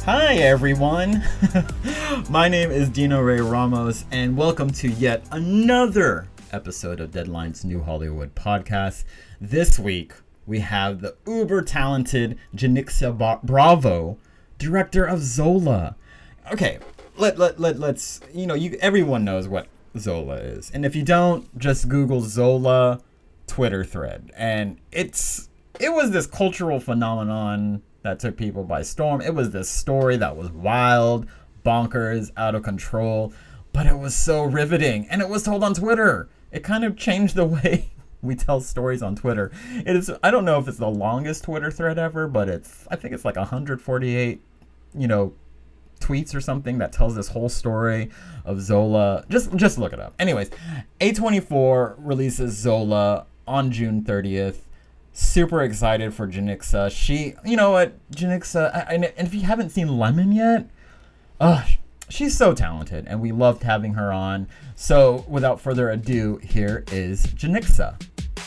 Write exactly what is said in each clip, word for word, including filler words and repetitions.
Hi everyone, my name is Dino Ray Ramos and welcome to yet another episode of Deadline's New Hollywood podcast. This week we have the uber talented Janicza ba- Bravo, director of Zola. Okay, let, let, let, let's, you know, you everyone knows what Zola is. And if you don't, just Google Zola Twitter thread. And it's it was this cultural phenomenon that took people by storm. It was this story that was wild, bonkers, out of control, but it was so riveting, and it was told on Twitter. It kind of changed the way we tell stories on Twitter. It is, I don't know if it's the longest Twitter thread ever, but it's, I think it's like one hundred forty-eight, you know, tweets or something that tells this whole story of Zola. Just, just look it up. Anyways, A twenty-four releases Zola on June thirtieth. Super excited for Janicza. She, you know what, Janicza, and if you haven't seen Lemon yet, uh, she's so talented, and we loved having her on. So, without further ado, here is Janicza.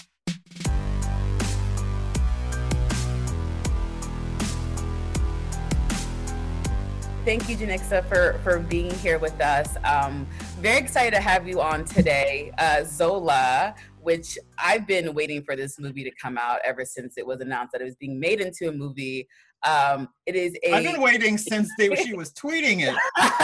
Thank you, Janicza, for, for being here with us. Um, very excited to have you on today. Uh, Zola, which I've been waiting for this movie to come out ever since it was announced that it was being made into a movie. Um, it is a. I've been waiting since they, she was tweeting it.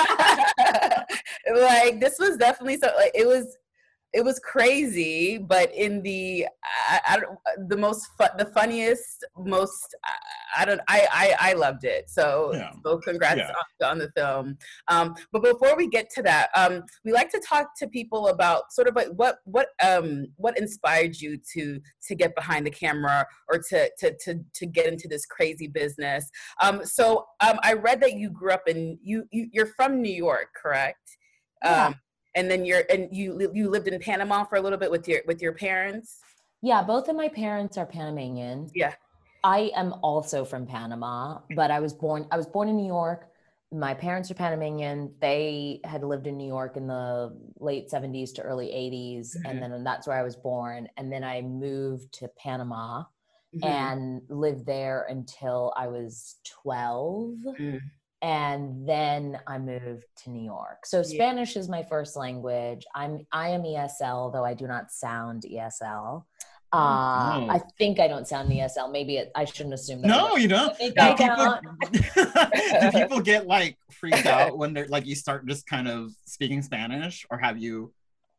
Like, this was definitely so. Like, it was. It was crazy, but in the I, I don't, the most fun, the funniest, most I, I don't I, I I loved it. So yeah. so congrats yeah. on, on the film. Um, but before we get to that, um, we like to talk to people about sort of like what what um what inspired you to to get behind the camera or to to to to get into this crazy business. Um, so um, I read that you grew up in you, you you're from New York, correct? Yeah. Um, And then you're and you you lived in Panama for a little bit with your with your parents. Yeah, both of my parents are Panamanian. Yeah, I am also from Panama, but I was born I was born in New York. My parents are Panamanian. They had lived in New York in the late seventies to early eighties, mm-hmm. and then that's where I was born. And then I moved to Panama mm-hmm. and lived there until I was twelve. Mm. And then I moved to New York. So Spanish yeah. is my first language. I'm I am E S L, though I do not sound E S L. Uh, oh. I think I don't sound E S L. Maybe it, I shouldn't assume that. No, you don't. I do, I people, do people get like freaked out when they're like you start just kind of speaking Spanish, or have you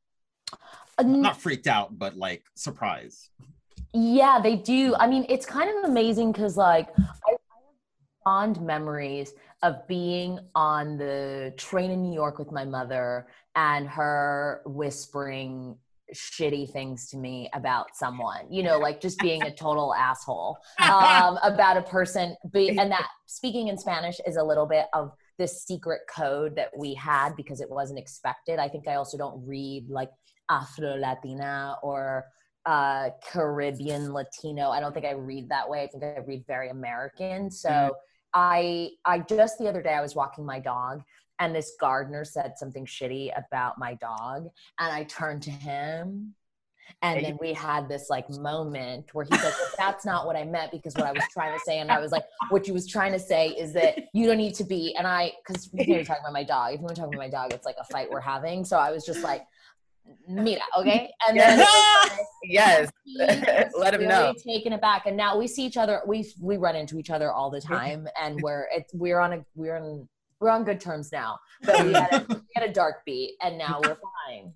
uh, not freaked out, but like surprised? Yeah, they do. I mean, it's kind of amazing because like I, I have fond memories of being on the train in New York with my mother and her whispering shitty things to me about someone, you know, like just being a total asshole um, about a person. And that speaking in Spanish is a little bit of this secret code that we had because it wasn't expected. I think I also don't read like Afro-Latina or uh, Caribbean Latino. I don't think I read that way. I think I read very American. So mm-hmm. I I just the other day I was walking my dog and this gardener said something shitty about my dog and I turned to him and then we had this like moment where he's like, well, that's not what I meant because what I was trying to say, and I was like, what you was trying to say is that you don't need to be, and I because you know, you're talking about my dog. If you want to talk about my dog, it's like a fight we're having. So I was just like, Mira, okay? And then yes, let him really know. Taken aback, and now we see each other. We we run into each other all the time, and we're it's we're on a we're on we're on good terms now. But we had a, we had a dark beat, and now we're fine.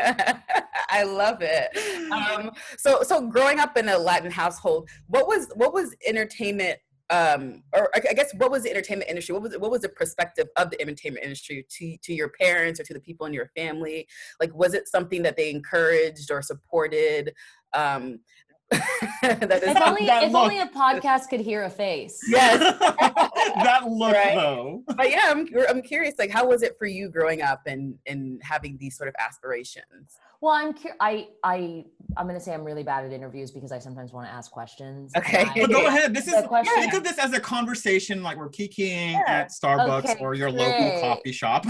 I love it. Um, so so growing up in a Latin household, what was what was entertainment? Um, or I guess what was the entertainment industry? What was what was the perspective of the entertainment industry to to your parents or to the people in your family? Like, was it something that they encouraged or supported? Um, that is, if only, if only a podcast could hear a face. Yes, that look right? though. But yeah, I'm I'm curious. Like, how was it for you growing up and and having these sort of aspirations? Well, I'm cu- I I I'm gonna say I'm really bad at interviews because I sometimes want to ask questions. Okay, I, but go ahead. This is question. Think of this as a conversation, like we're kikiing yeah. at Starbucks okay, or your great. local coffee shop.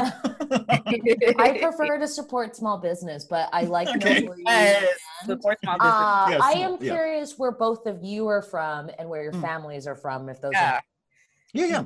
I prefer to support small business, but I like okay. know where you yes. support small business. Uh, yes, I am yeah. curious where both of you are from and where your mm. families are from. If those yeah. are yeah, yeah.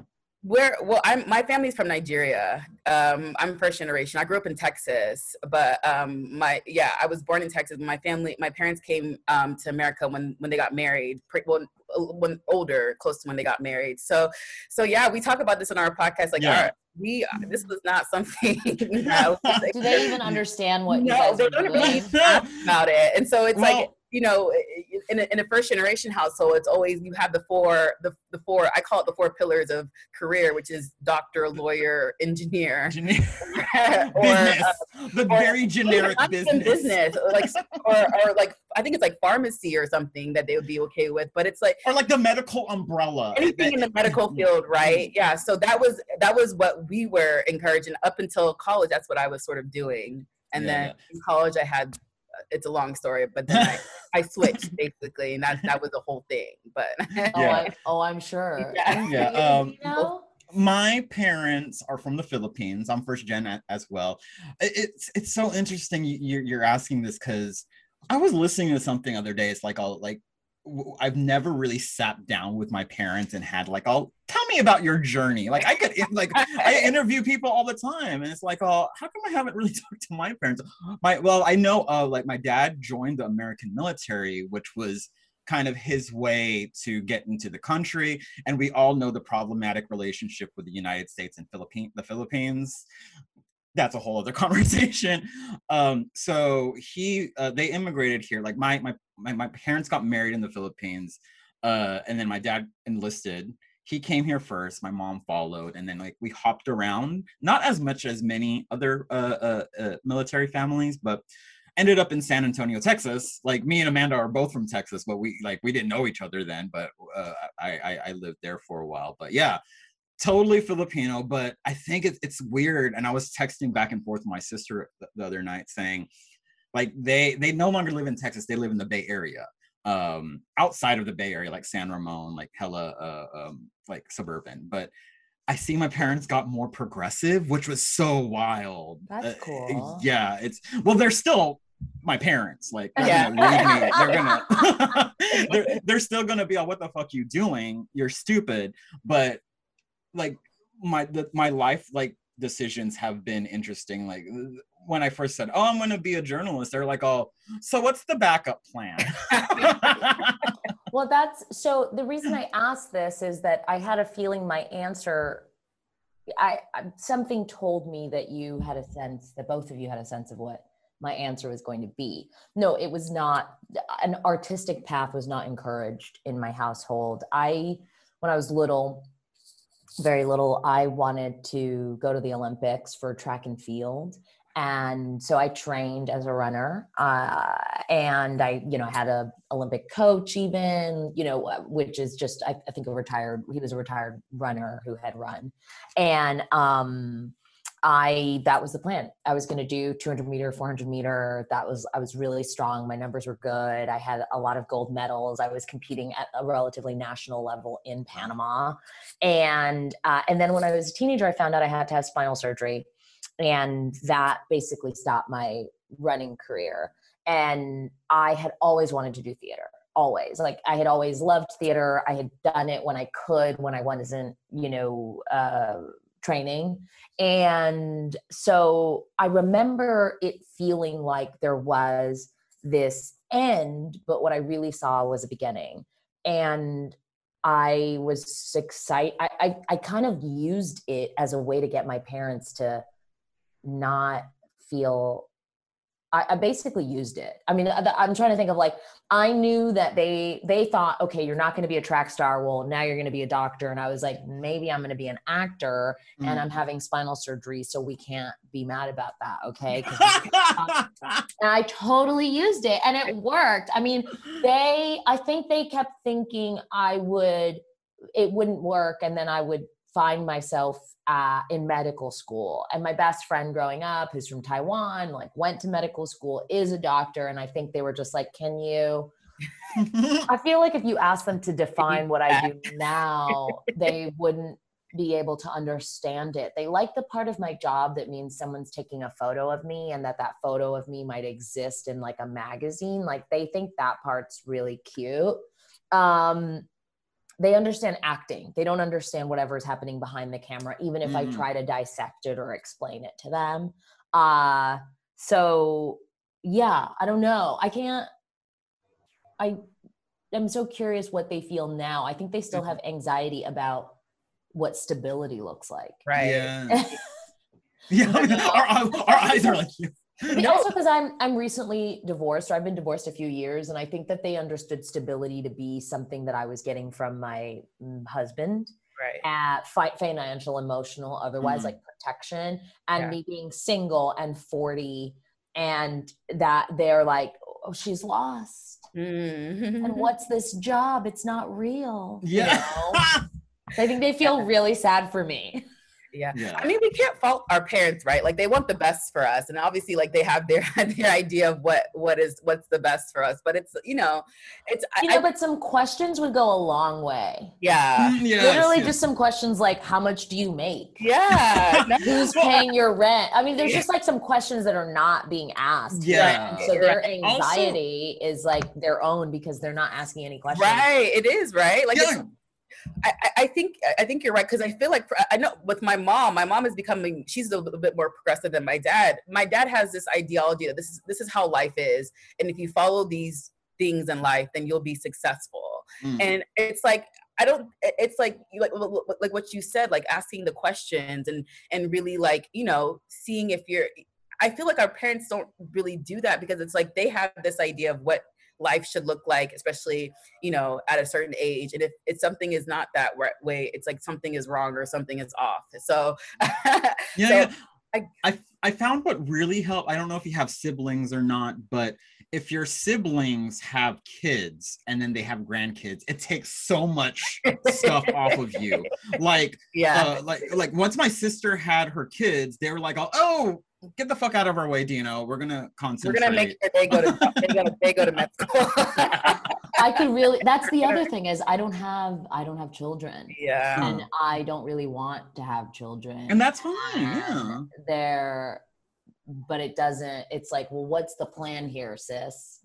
Where, well, I'm, my family's from Nigeria. Um, I'm first generation. I grew up in Texas, but um, my, yeah, I was born in Texas. My family, my parents came um, to America when, when they got married, pre- well, when older, close to when they got married. So, so yeah, we talk about this in our podcast. Like, Yeah. our, we, this was not something that was, Do they even understand what you no, guys they were don't doing? really ask about it. And so it's Well, like, you know, in a, in a first generation household, it's always, you have the four, the, the four, I call it the four pillars of career, which is doctor, lawyer, engineer, Gene- or business, uh, the or- very generic not even business. business, or like, or, or like, I think it's like pharmacy or something that they would be okay with, but it's like Or like the medical umbrella. anything in the medical field, right? Yeah. So that was, that was what we were encouraging up until college. That's what I was sort of doing. And Yeah, then yeah. in college I had, it's a long story, but then I, I switched basically, and that that was the whole thing. But Oh, Yeah. I, oh, I'm sure. Yeah. And Yeah, you, um, you know? My parents are from the Philippines. I'm first gen a- as well. I- It's it's so interesting you- you're you're asking this because I was listening to something the other day. It's like I'll like w- I've never really sat down with my parents and had like, oh, tell me about your journey. Like I could like I interview people all the time, and it's like, oh, how come I haven't really talked to my parents? My well, I know uh like my dad joined the American military, which was kind of his way to get into the country, and we all know the problematic relationship with the United States and Philippine the Philippines. That's a whole other conversation. Um, so he, uh, they immigrated here. Like my, my, my, my parents got married in the Philippines, uh, and then my dad enlisted. He came here first. My mom followed, and then like we hopped around. Not as much as many other uh, uh, uh, military families, but ended up in San Antonio, Texas. Like me and Amanda are both from Texas, but we like we didn't know each other then. But uh, I, I I lived there for a while. But yeah, totally Filipino, but I think it's it's weird. And I was texting back and forth with my sister the, the other night saying, like they they no longer live in Texas; they live in the Bay Area, um, outside of the Bay Area, like San Ramon, like hella uh, um, like suburban. But I see my parents got more progressive, which was so wild. That's Uh, cool. yeah, it's well, they're still my parents. Like they're Yeah. gonna leave me. They're gonna they're, they're still gonna be like, what the fuck you doing? You're stupid. But like my the, my life like decisions have been interesting. Like when I first said, oh, I'm gonna be a journalist, they're like, oh, so what's the backup plan? Well, that's so the reason I asked this is that I had a feeling my answer, I, I something told me that you had a sense, that both of you had a sense of what my answer was going to be. No, it was not, an artistic path was not encouraged in my household. I, when I was little, very little, I wanted to go to the Olympics for track and field. And so I trained as a runner, uh, and I, you know, had a Olympic coach even, you know, which is just, I, I think a retired, he was a retired runner who had run. And um, I, that was the plan. I was going to do two hundred meter, four hundred meter. That was, I was really strong. My numbers were good. I had a lot of gold medals. I was competing at a relatively national level in Panama. And, uh, and then when I was a teenager, I found out I had to have spinal surgery. And that basically stopped my running career. And I had always wanted to do theater, always. Like I had always loved theater. I had done it when I could, when I wasn't, you know, uh, training. And so I remember it feeling like there was this end, but what I really saw was a beginning. And I was excited. I, I, I kind of used it as a way to get my parents to not feel, I, I basically used it. I mean, I'm trying to think of like, I knew that they, they thought, okay, you're not going to be a track star. Well, now you're going to be a doctor. And I was like, maybe I'm going to be an actor mm. and I'm having spinal surgery. So we can't be mad about that. Okay. And I totally used it and it worked. I mean, they, I think they kept thinking I would, it wouldn't work. And then I would find myself uh, in medical school. And my best friend growing up, who's from Taiwan, like went to medical school, is a doctor. And I think they were just like, can you, I feel like if you ask them to define what I do now, they wouldn't be able to understand it. They like the part of my job that means someone's taking a photo of me and that that photo of me might exist in like a magazine. Like they think that part's really cute. Um, they understand acting. They don't understand whatever is happening behind the camera, even if mm-hmm. I try to dissect it or explain it to them. Uh, so yeah, I don't know. I can't, I, I'm so curious what they feel now. I think they still have anxiety about what stability looks like. Right. Yeah. yeah. our, our eyes are like, no. Also because I'm I'm recently divorced, or I've been divorced a few years, and I think that they understood stability to be something that I was getting from my husband. Right. At fi- financial, emotional, otherwise mm. like protection, and yeah. me being single and forty, and that they're like, oh, she's lost. Mm. And what's this job? It's not real. Yeah. You know? I think they feel really sad for me. Yeah. yeah. I mean, we can't fault our parents, right? Like they want the best for us. And obviously like they have their, their idea of what, what is, what's the best for us. But it's, you know, it's, you I, know, but some questions would go a long way. Yeah. Yes, Literally yes. just some questions like, how much do you make? Yeah. Who's paying your rent? I mean, there's yeah. just like some questions that are not being asked. Yeah. Right? So their anxiety also, is like their own because they're not asking any questions. Right. It is, right? Like, yeah. it's, I, I think I think you're right, because I feel like I know with my mom, my mom is becoming, she's a little bit more progressive than my dad. My dad has this ideology that this is this is how life is, and if you follow these things in life, then you'll be successful. Mm. And it's like I don't. It's like you like like what you said, like asking the questions and and really like you know seeing if you're. I feel like our parents don't really do that because it's like they have this idea of what life should look like, especially, you know, at a certain age. And if, if something is not that way, it's like something is wrong or something is off. So, yeah, so yeah. I, I, I found what really helped, I don't know if you have siblings or not, but if your siblings have kids and then they have grandkids, it takes so much stuff off of you. Like, yeah, uh, like, like once my sister had her kids, they were like, oh, get the fuck out of our way, Dino. We're gonna concentrate. We're gonna make sure they go to they go to, they go to med school. I could really. That's the other thing is I don't have I don't have children. Yeah, and I don't really want to have children. And that's fine. Yeah, they're. But it doesn't. It's like, well, what's the plan here, sis?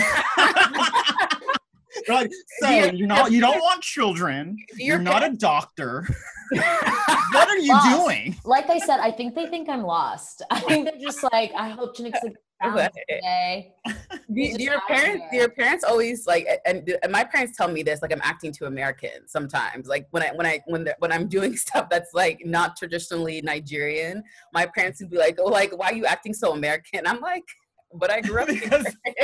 Like, so you're not. You don't want children. You're not a doctor. What are you lost. doing? Like I said, I think they think I'm lost. I think they're just like, I hope Janik's found today. Do, do your parents, do your parents always like, and, and my parents tell me this, like I'm acting too American sometimes. Like when I, when I, when when I'm doing stuff that's like not traditionally Nigerian, my parents would be like, oh, like, why are you acting so American? I'm like, but I grew up because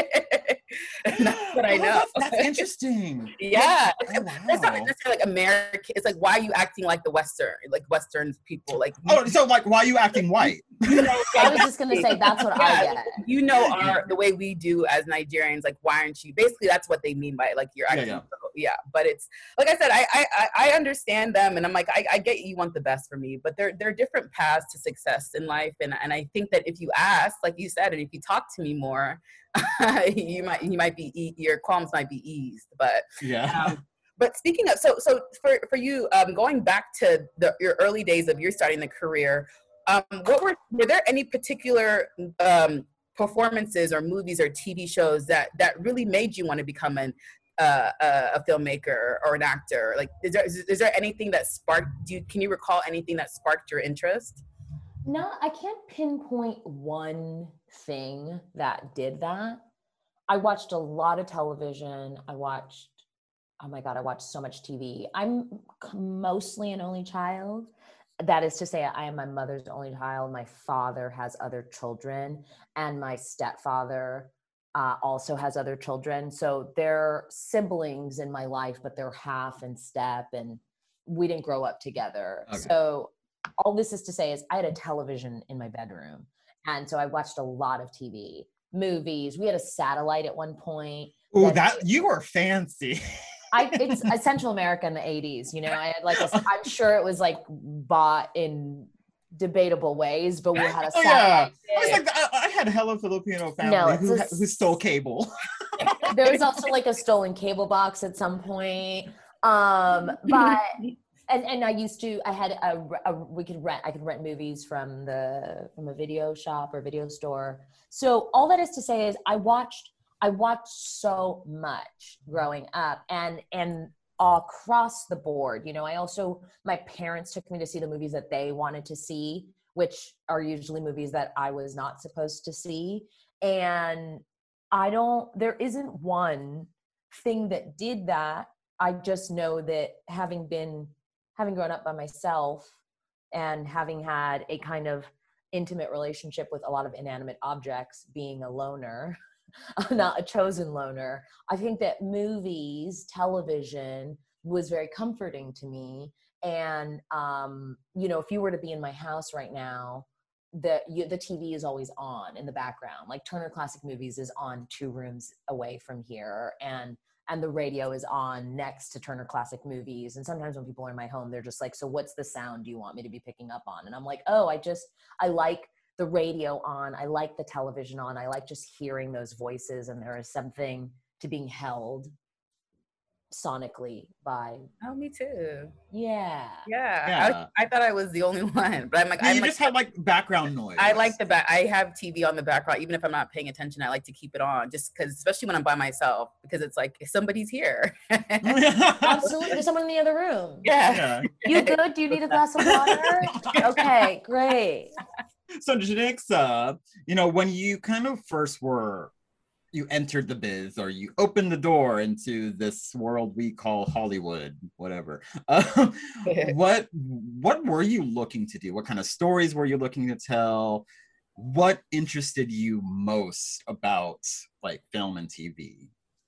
that's what I know. Oh, that's, that's interesting. Yeah, oh, wow. It's not necessarily like American. It's like, why are you acting like the Western, like Western people? Like, oh, so like, why are you acting white? You know, I was just gonna say that's what yeah, I get. You know, our the way we do as Nigerians, like, why aren't you? Basically, that's what they mean by it, like you're acting. Yeah, yeah. So, yeah, but it's like I said, I I I understand them, and I'm like, I, I get you want the best for me, but there there are different paths to success in life, and and I think that if you ask, like you said, and if you talk to me more, you might you might be your qualms might be eased. But yeah. Um, but speaking of, so so for for you, um, going back to the your early days of your starting the career. Um, what were were there any particular um, performances or movies or T V shows that that really made you want to become an uh, a, a filmmaker or an actor? Like, is there is, is there anything that sparked? Do you, can you recall anything that sparked your interest? No, I can't pinpoint one thing that did that. I watched a lot of television. I watched, oh my God, I watched so much T V. I'm mostly an only child. That is to say, I am my mother's only child. My father has other children, and my stepfather uh, also has other children. So they're siblings in my life, but they're half and step, and we didn't grow up together. Okay. So all this is to say is I had a television in my bedroom. And so I watched a lot of T V, movies. We had a satellite at one point. Oh, that, that you were fancy. I, it's a Central America in the eighties, you know, I had like, a, I'm sure it was like bought in debatable ways, but we had a oh, satellite. Yeah. I was like, I, I had a hella Filipino family no, who, a, who stole cable. There was also like a stolen cable box at some point. Um, but, and, and I used to, I had a, a, we could rent, I could rent movies from the, from a video shop or video store. So all that is to say is I watched I watched so much growing up, and and across the board. You know, I also, my parents took me to see the movies that they wanted to see, which are usually movies that I was not supposed to see. And I don't, there isn't one thing that did that. I just know that having been, having grown up by myself and having had a kind of intimate relationship with a lot of inanimate objects, being a loner, not a chosen loner, I think that movies, television was very comforting to me. And, um, you know, if you were to be in my house right now, the you, the T V is always on in the background. Like Turner Classic Movies is on two rooms away from here, and and the radio is on next to Turner Classic Movies. And sometimes when people are in my home, they're just like, so what's the sound you want me to be picking up on? And I'm like, oh, I just, I like the radio on. I like the television on. I like just hearing those voices. And there is something to being held sonically by. Oh, me too. Yeah. Yeah. Yeah. I, I thought I was the only one, but I'm like, Yeah, I'm you like, just have like background noise. I like the back. I have T V on the background, even if I'm not paying attention. I like to keep it on, just because, especially when I'm by myself, because it's like somebody's here. Absolutely. There's someone in the other room. Yeah. Yeah. You good? Do you need a glass of water? Okay, great. So Janixa, you know, when you kind of first were, you entered the biz, or you opened the door into this world we call Hollywood, whatever. Um, what what were you looking to do? What kind of stories were you looking to tell? What interested you most about like film and T V?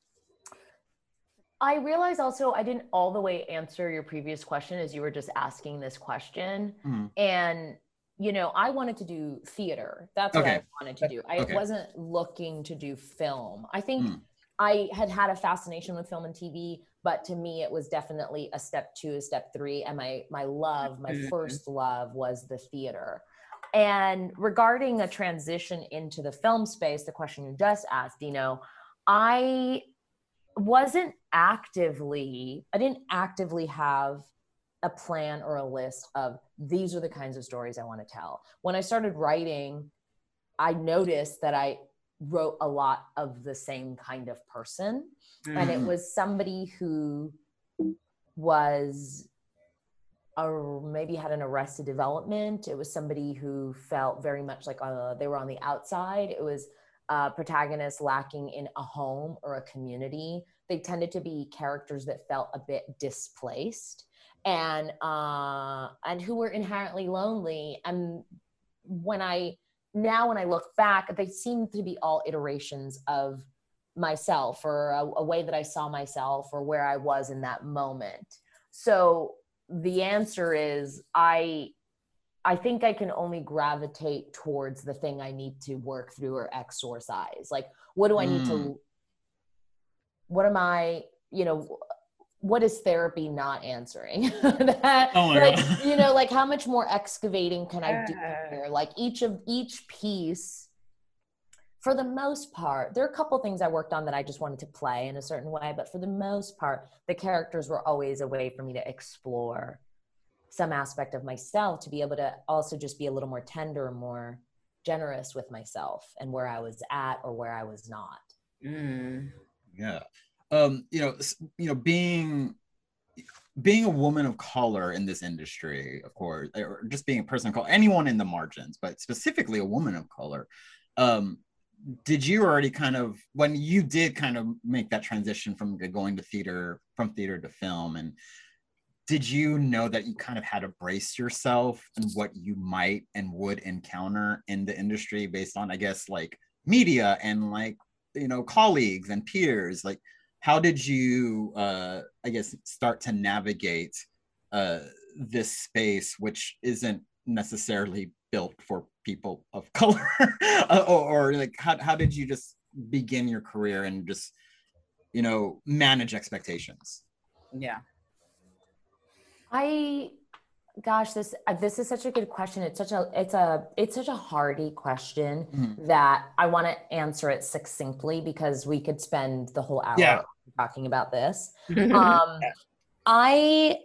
I realized also I didn't all the way answer your previous question as you were just asking this question. Mm. And you know, I wanted to do theater. That's what Okay. I wanted to do. I Okay. wasn't looking to do film. I think Mm. I had had a fascination with film and T V, but to me, it was definitely a step two, a step three. And my, my love, my Mhm. first love was the theater. And regarding a transition into the film space, the question you just asked, Dino, I wasn't actively, I didn't actively have a plan or a list of these are the kinds of stories I want to tell. When I started writing, I noticed that I wrote a lot of the same kind of person. Mm-hmm. And it was somebody who was, or maybe had an arrested development. It was somebody who felt very much like uh, they were on the outside. It was a protagonist lacking in a home or a community. They tended to be characters that felt a bit displaced. And uh, and who were inherently lonely. And when I, now when I look back, they seem to be all iterations of myself, or a, a way that I saw myself, or where I was in that moment. So the answer is, I, I think I can only gravitate towards the thing I need to work through or exorcise. Like, what do I need mm. to, what am I, you know, what is therapy not answering? that, oh my like, God. You know, like how much more excavating can I do here? Like each of each piece, for the most part, there are a couple things I worked on that I just wanted to play in a certain way, but for the most part, the characters were always a way for me to explore some aspect of myself, to be able to also just be a little more tender, more generous with myself and where I was at or where I was not. Mm. Yeah. Um, you know, you know, being being a woman of color in this industry, of course, or just being a person of color, anyone in the margins, but specifically a woman of color. Um, did you already kind of, when you did kind of make that transition from going to theater, from theater to film, and did you know that you kind of had to brace yourself and what you might and would encounter in the industry based on, I guess, like media and like, you know, colleagues and peers? Like, how did you, uh, I guess, start to navigate uh, this space, which isn't necessarily built for people of color? or, or like, how, how did you just begin your career and just, you know, manage expectations? Yeah. I, gosh, this this is such a good question. It's such a it's a it's such a hardy question mm-hmm. that I want to answer it succinctly, because we could spend the whole hour yeah. talking about this. um, I,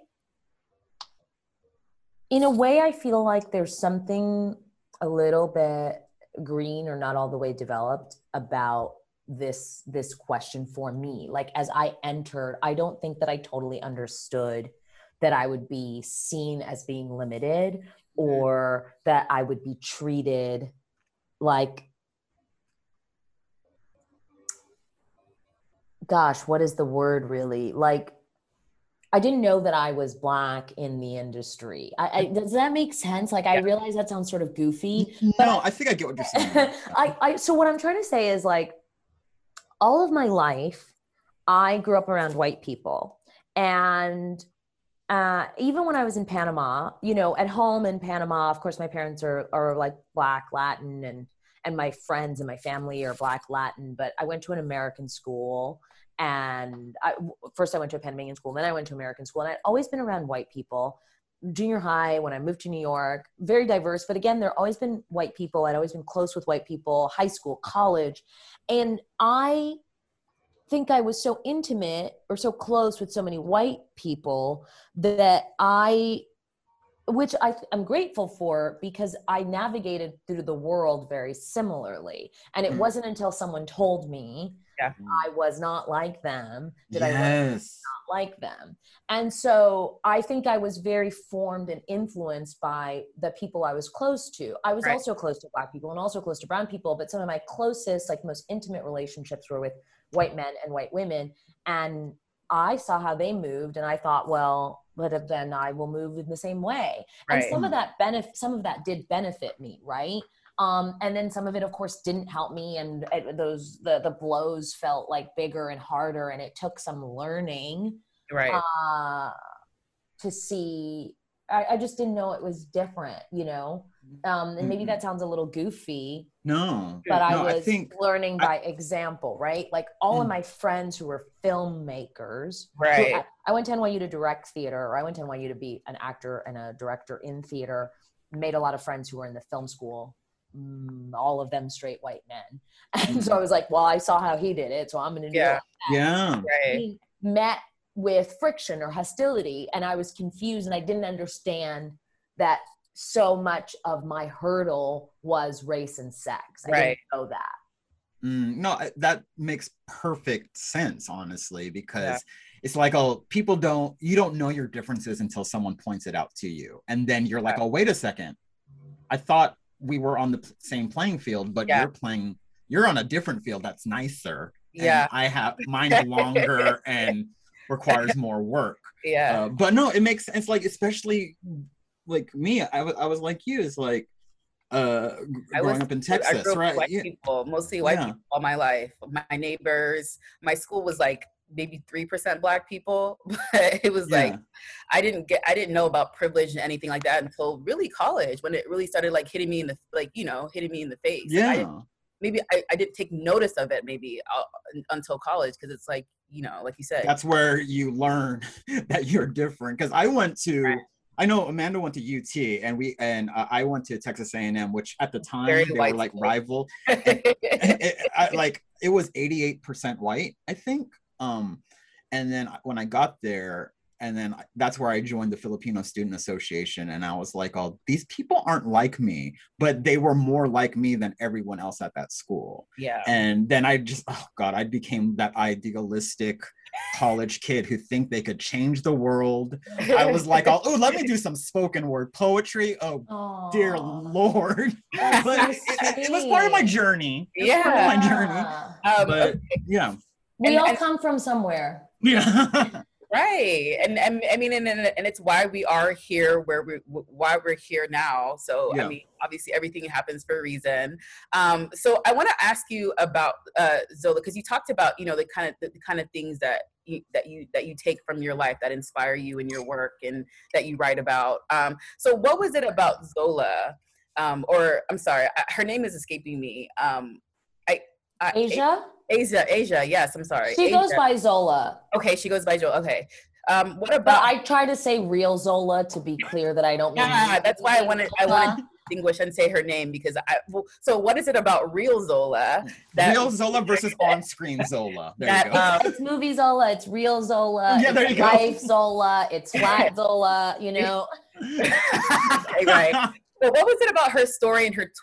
in a way, I feel like there's something a little bit green or not all the way developed about this this question for me. Like as I entered, I don't think that I totally understood that I would be seen as being limited, or that I would be treated like, gosh, what is the word really? Like, I didn't know that I was Black in the industry. I, I, does that make sense? Like, I Yeah. realize that sounds sort of goofy. No, but I think I get what you're saying. I, I, so what I'm trying to say is, like, all of my life, I grew up around white people. And uh, even when I was in Panama, you know, at home in Panama, of course, my parents are, are like Black, Latin, and, and my friends and my family are Black, Latin, but I went to an American school. And I, first I went to a Panamanian school, then I went to American school, and I'd always been around white people. Junior high, when I moved to New York, very diverse, but again, there always been white people. I'd always been close with white people, high school, college. And I think I was so intimate or so close with so many white people that I, which I, I'm grateful for, because I navigated through the world very similarly. And it wasn't until someone told me Yeah. I was not like them did Yes. I realize not like them. And so I think I was very formed and influenced by the people I was close to. I was Right. also close to Black people and also close to brown people, but some of my closest, like most intimate relationships were with white men and white women. And I saw how they moved, and I thought, well, but then I will move in the same way. And Right. some of that benefit, some of that did benefit me, right? Um, and then some of it, of course, didn't help me, and it, those the the blows felt like bigger and harder, and it took some learning Right. uh, to see. I, I just didn't know it was different, you know. Um, and maybe Mhm. that sounds a little goofy, No, but I no, was I think learning I- by example, right? Like all of Mm. my friends who were filmmakers, who- Right. I, I went to N Y U to direct theater, or I went to N Y U to be an actor and a director in theater, made a lot of friends who were in the film school, mm, all of them straight white men. And so I was like, well, I saw how he did it, so I'm going to do Yeah. it. yeah. Right. We met with friction or hostility, and I was confused, and I didn't understand that so much of my hurdle was race and sex. I Right. didn't know that. Mm, no, I- that makes perfect sense, honestly, because Yeah. it's like, oh, people don't, you don't know your differences until someone points it out to you. And then you're like, oh, wait a second. I thought we were on the p- same playing field, but Yeah. you're playing, you're on a different field that's nicer. And Yeah. I have, mine's longer and requires more work. Yeah. Uh, but no, it makes sense. Like, especially like me, I was I was like you. It's like uh, g- I growing was- up in I Texas, grew up with right? white Yeah. people, mostly white Yeah. people all my life. My neighbors, my school was like maybe three percent Black people, but it was like Yeah. I didn't get I didn't know about privilege and anything like that until really college, when it really started like hitting me in the like you know hitting me in the face. Like, I Yeah. didn't- maybe I, I didn't take notice of it maybe uh, until college, because it's like you know like you said. That's where you learn that you're different. Because I went to, Right. I know Amanda went to U T, and we and uh, I went to Texas A and M, which at the time Very they were white like school. rival. it, I, like it was eighty-eight percent white, I think. Um, and then when I got there, and then I- that's where I joined the Filipino Student Association, and I was like, oh, these people aren't like me, but they were more like me than everyone else at that school. Yeah. And then I just, oh God, I became that idealistic college kid who think they could change the world. I was like, oh, oh, let me do some spoken word poetry. Oh, Oh, dear Lord. that's But so it, it was part of my sweet. journey. It was part of Yeah. my journey. Um, But okay. yeah. We And- all and- come from somewhere. Yeah. Right, and, and I mean, and, and and it's why we are here, where we why we're here now. So Yeah. I mean, obviously, everything happens for a reason. Um, so I want to ask you about uh, Zola, because you talked about you know the kind of the, the kind of things that you, that you that you take from your life that inspire you in your work and that you write about. Um, so what was it about Zola, um, or I'm sorry, I, her name is escaping me. Um, I, I Asia? Asia, Asia. Yes, I'm sorry. She Asia. goes by Zola. Okay, she goes by Joel. Okay. Um, what But about? I try to say real Zola to be clear that I don't mean Yeah, that's why I wanted I Zola. wanted to distinguish and say her name, because I. Well, so what is it about real Zola that Real Zola versus on-screen Zola. There that you go. um, It's movie Zola, it's real Zola, Yeah, there it's you go. life Zola, it's flat Zola, you know. right? But what was it about her story and her tweets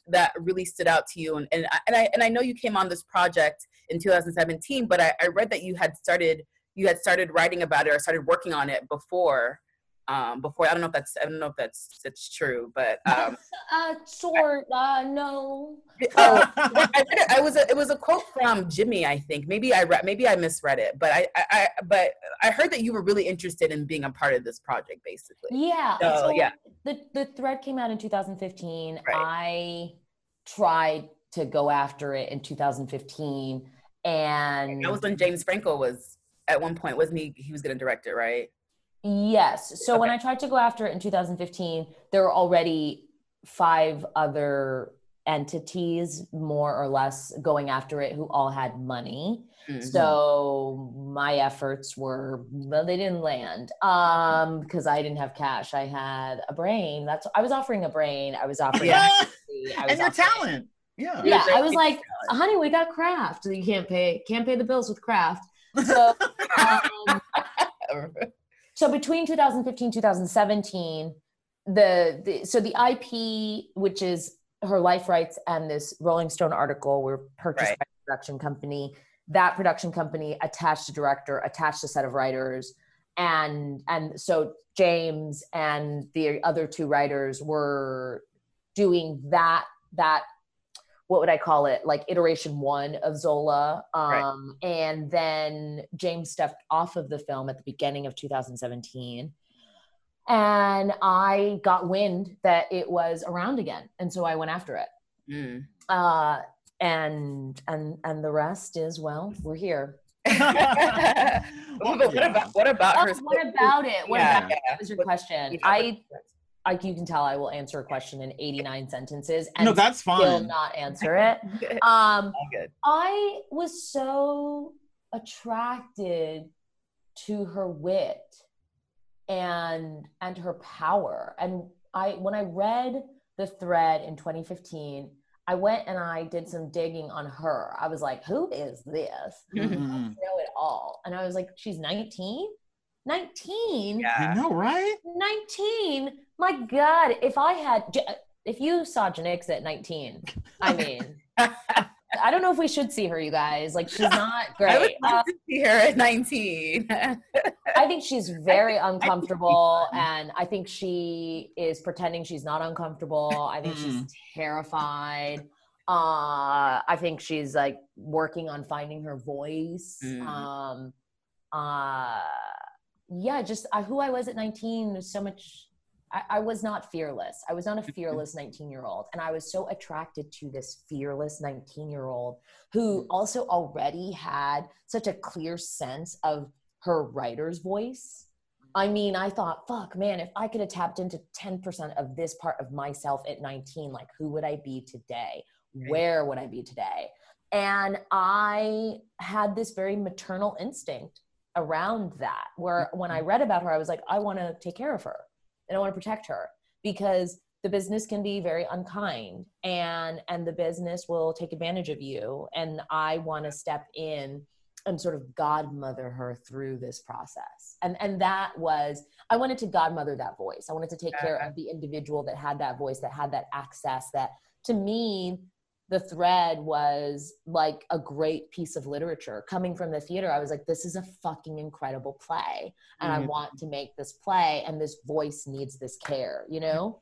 that really stood out to you? And and I, and I and I know you came on this project in two thousand seventeen, but I, I read that you had started you had started writing about it or started working on it before. Um, before I don't know if that's I don't know if that's that's true, but um, uh, sort uh, no. Oh, I, read it, I was a, it was a quote from Jimmy, I think. Maybe I read, maybe I misread it, but I, I, I but I heard that you were really interested in being a part of this project, basically. Yeah. So, so yeah. The the thread came out in two thousand fifteen. Right. I tried to go after it in two thousand fifteen, and that was when James Franco was at one point, wasn't he? He was going to direct it, right? Yes. So Okay. when I tried to go after it in two thousand fifteen, there were already five other entities, more or less, going after it who all had money. Mm-hmm. So my efforts were, well, they didn't land um, because I didn't have cash. I had a brain. That's I was offering a brain. I was offering yeah. I was and your offering, talent. Yeah. Yeah. I was like, honey, we got craft. You can't pay can't pay the bills with craft. So um, So between two thousand fifteen, two thousand seventeen, the, the so the I P, which is her life rights and this Rolling Stone article, were purchased right. by a production company. That production company attached a director, attached a set of writers, and and so James and the other two writers were doing that that. What would I call it? Like iteration one of Zola. Um, right. And then James stepped off of the film at the beginning of two thousand seventeen. And I got wind that it was around again. And so I went after it. Mm. Uh, and, and, and the rest is, well, we're here. well, but what about, what about oh, her? What about it? What yeah, about yeah. it? What was your question? Yeah, I... I, you can tell I will answer a question in eighty-nine sentences and no, that's fine. Still not answer it. Um, I was so attracted to her wit and and her power. And I, when I read the thread in twenty fifteen, I went and I did some digging on her. I was like, who is this? Mm-hmm. I don't know it all. And I was like, she's nineteen? nineteen? Yeah. I know, right? nineteen? My God, if I had, if you saw Janixa at nineteen, I mean, I don't know if we should see her, you guys. Like, she's not great. I would love uh, to see her at nineteen. I think she's very uncomfortable, and I think she is pretending she's not uncomfortable. I think mm. she's terrified. Uh, I think she's like working on finding her voice. Mm. Um, uh, yeah, just uh, who I was at nineteen was so much. I, I was not fearless. I was not a fearless nineteen-year-old. And I was so attracted to this fearless nineteen-year-old who also already had such a clear sense of her writer's voice. I mean, I thought, fuck, man, if I could have tapped into ten percent of this part of myself at nineteen, like, who would I be today? Where would I be today? And I had this very maternal instinct around that, where when I read about her, I was like, I want to take care of her. And I want to protect her because the business can be very unkind and, and the business will take advantage of you. And I want to step in and sort of godmother her through this process. And, and that was, I wanted to godmother that voice. I wanted to take uh-huh. care of the individual that had that voice, that had that access, that to me, the thread was like a great piece of literature coming from the theater. I was like, this is a fucking incredible play. And mm-hmm. I want to make this play and this voice needs this care, you know?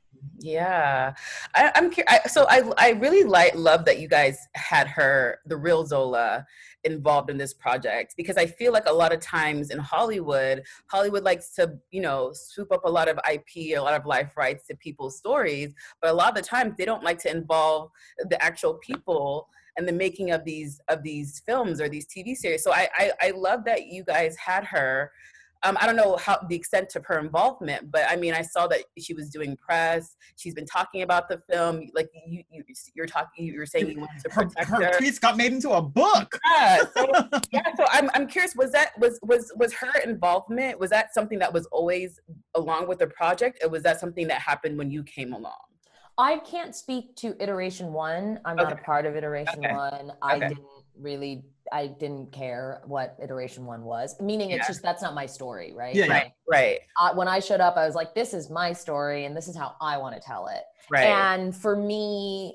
Yeah. I, I'm I, so I, I really like, love that you guys had her, the real Zola, involved in this project, because I feel like a lot of times in Hollywood, Hollywood likes to, you know, swoop up a lot of I P, a lot of life rights to people's stories, but a lot of the times they don't like to involve the actual people and the making of these of these films or these T V series. So I I, I love that you guys had her. Um, I don't know how the extent of her involvement, but I mean, I saw that she was doing press. She's been talking about the film. Like you, you you're talking, you're saying you wanted to protect her. Her, her tweets got made into a book. Yeah. So, yeah. So I'm, I'm curious. Was that was was was her involvement? Was that something that was always along with the project, or was that something that happened when you came along? I can't speak to iteration one. I'm okay. not a part of iteration okay. one. I okay. didn't really. I didn't care what iteration one was, meaning it's yeah. just, that's not my story. Right. Yeah, right. Right. Uh, when I showed up, I was like, this is my story and this is how I want to tell it. Right. And for me,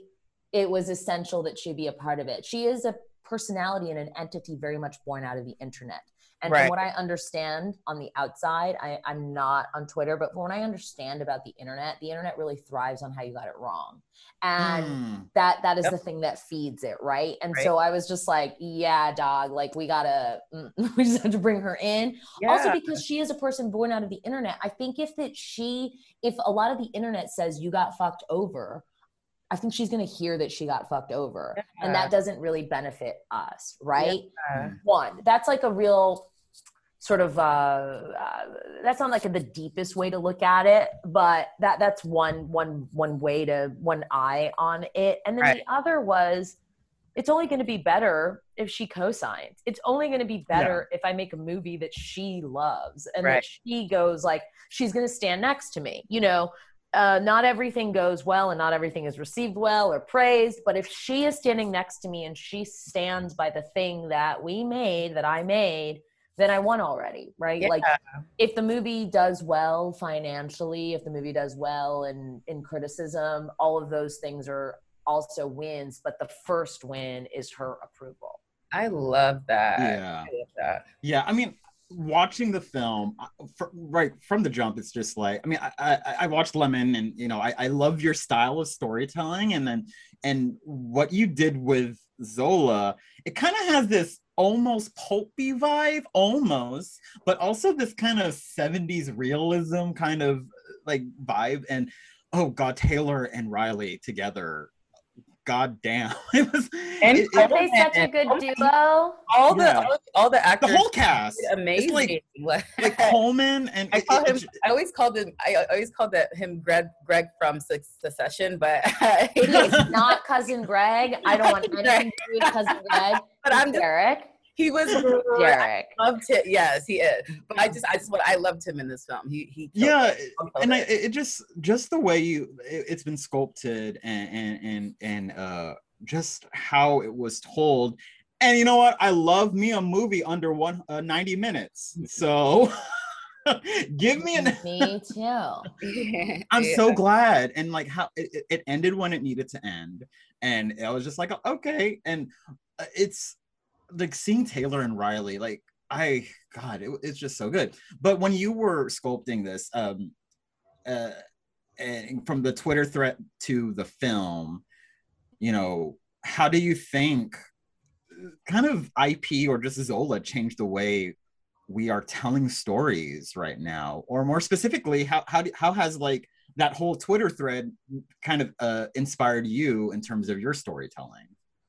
it was essential that she be a part of it. She is a personality and an entity very much born out of the internet. And Right. from what I understand on the outside, I, I'm not on Twitter, but from what I understand about the internet, the internet really thrives on how you got it wrong. And Mm. that that is Yep. the thing that feeds it, right? And Right. so I was just like, yeah, dog, like we gotta, we just have to bring her in. Yeah. Also because she is a person born out of the internet. I think if that she, if a lot of the internet says you got fucked over, I think she's going to hear that she got fucked over. Yeah. And that doesn't really benefit us, right? Yeah. One, that's like a real sort of, uh, uh, that's not like a, the deepest way to look at it, but that that's one, one, one way to, one eye on it. And then Right. the other was, it's only going to be better if she co-signs. It's only going to be better yeah. if I make a movie that she loves and right. that she goes like, she's going to stand next to me, you know? Uh, not everything goes well and not everything is received well or praised, but if she is standing next to me and she stands by the thing that we made, that I made, then I won already, right? Yeah. Like if the movie does well financially, if the movie does well in, in criticism, all of those things are also wins, but the first win is her approval. I love that. Yeah. I love that. Yeah, I mean, watching the film for, right from the jump, it's just like, I mean, I, I I watched Lemon, and you know, I, I love your style of storytelling, and then and what you did with Zola, it kind of has this almost pulpy vibe, almost, but also this kind of seventies realism kind of like vibe. And oh god, Taylor and Riley together, god damn, it was and it, it, they such a good duo. All the yeah. all, all the actors, the whole cast, amazing. It's like, like Coleman and I it, call it, him. it, I always called him. I always called that him Greg Greg from Succession, but he is not cousin Greg. I don't want anything to do with cousin Greg. But I'm just, Derek. He was Derek. I loved it. Yes, he is. But I just, I just, what I loved him in this film. He, he. Yeah, and I, it just, just the way you, it, it's been sculpted, and and and and uh, just how it was told. And you know what? I love me a movie under one uh, ninety minutes. So give me an. Me too. I'm yeah. so glad, and like how it, it ended when it needed to end, and I was just like, okay, and it's. Like seeing Taylor and Riley, like I, God, it, it's just so good. But when you were sculpting this, um, uh, and from the Twitter thread to the film, you know, how do you think kind of I P or just Zola changed the way we are telling stories right now? Or more specifically, how how do, how has like that whole Twitter thread kind of uh, inspired you in terms of your storytelling?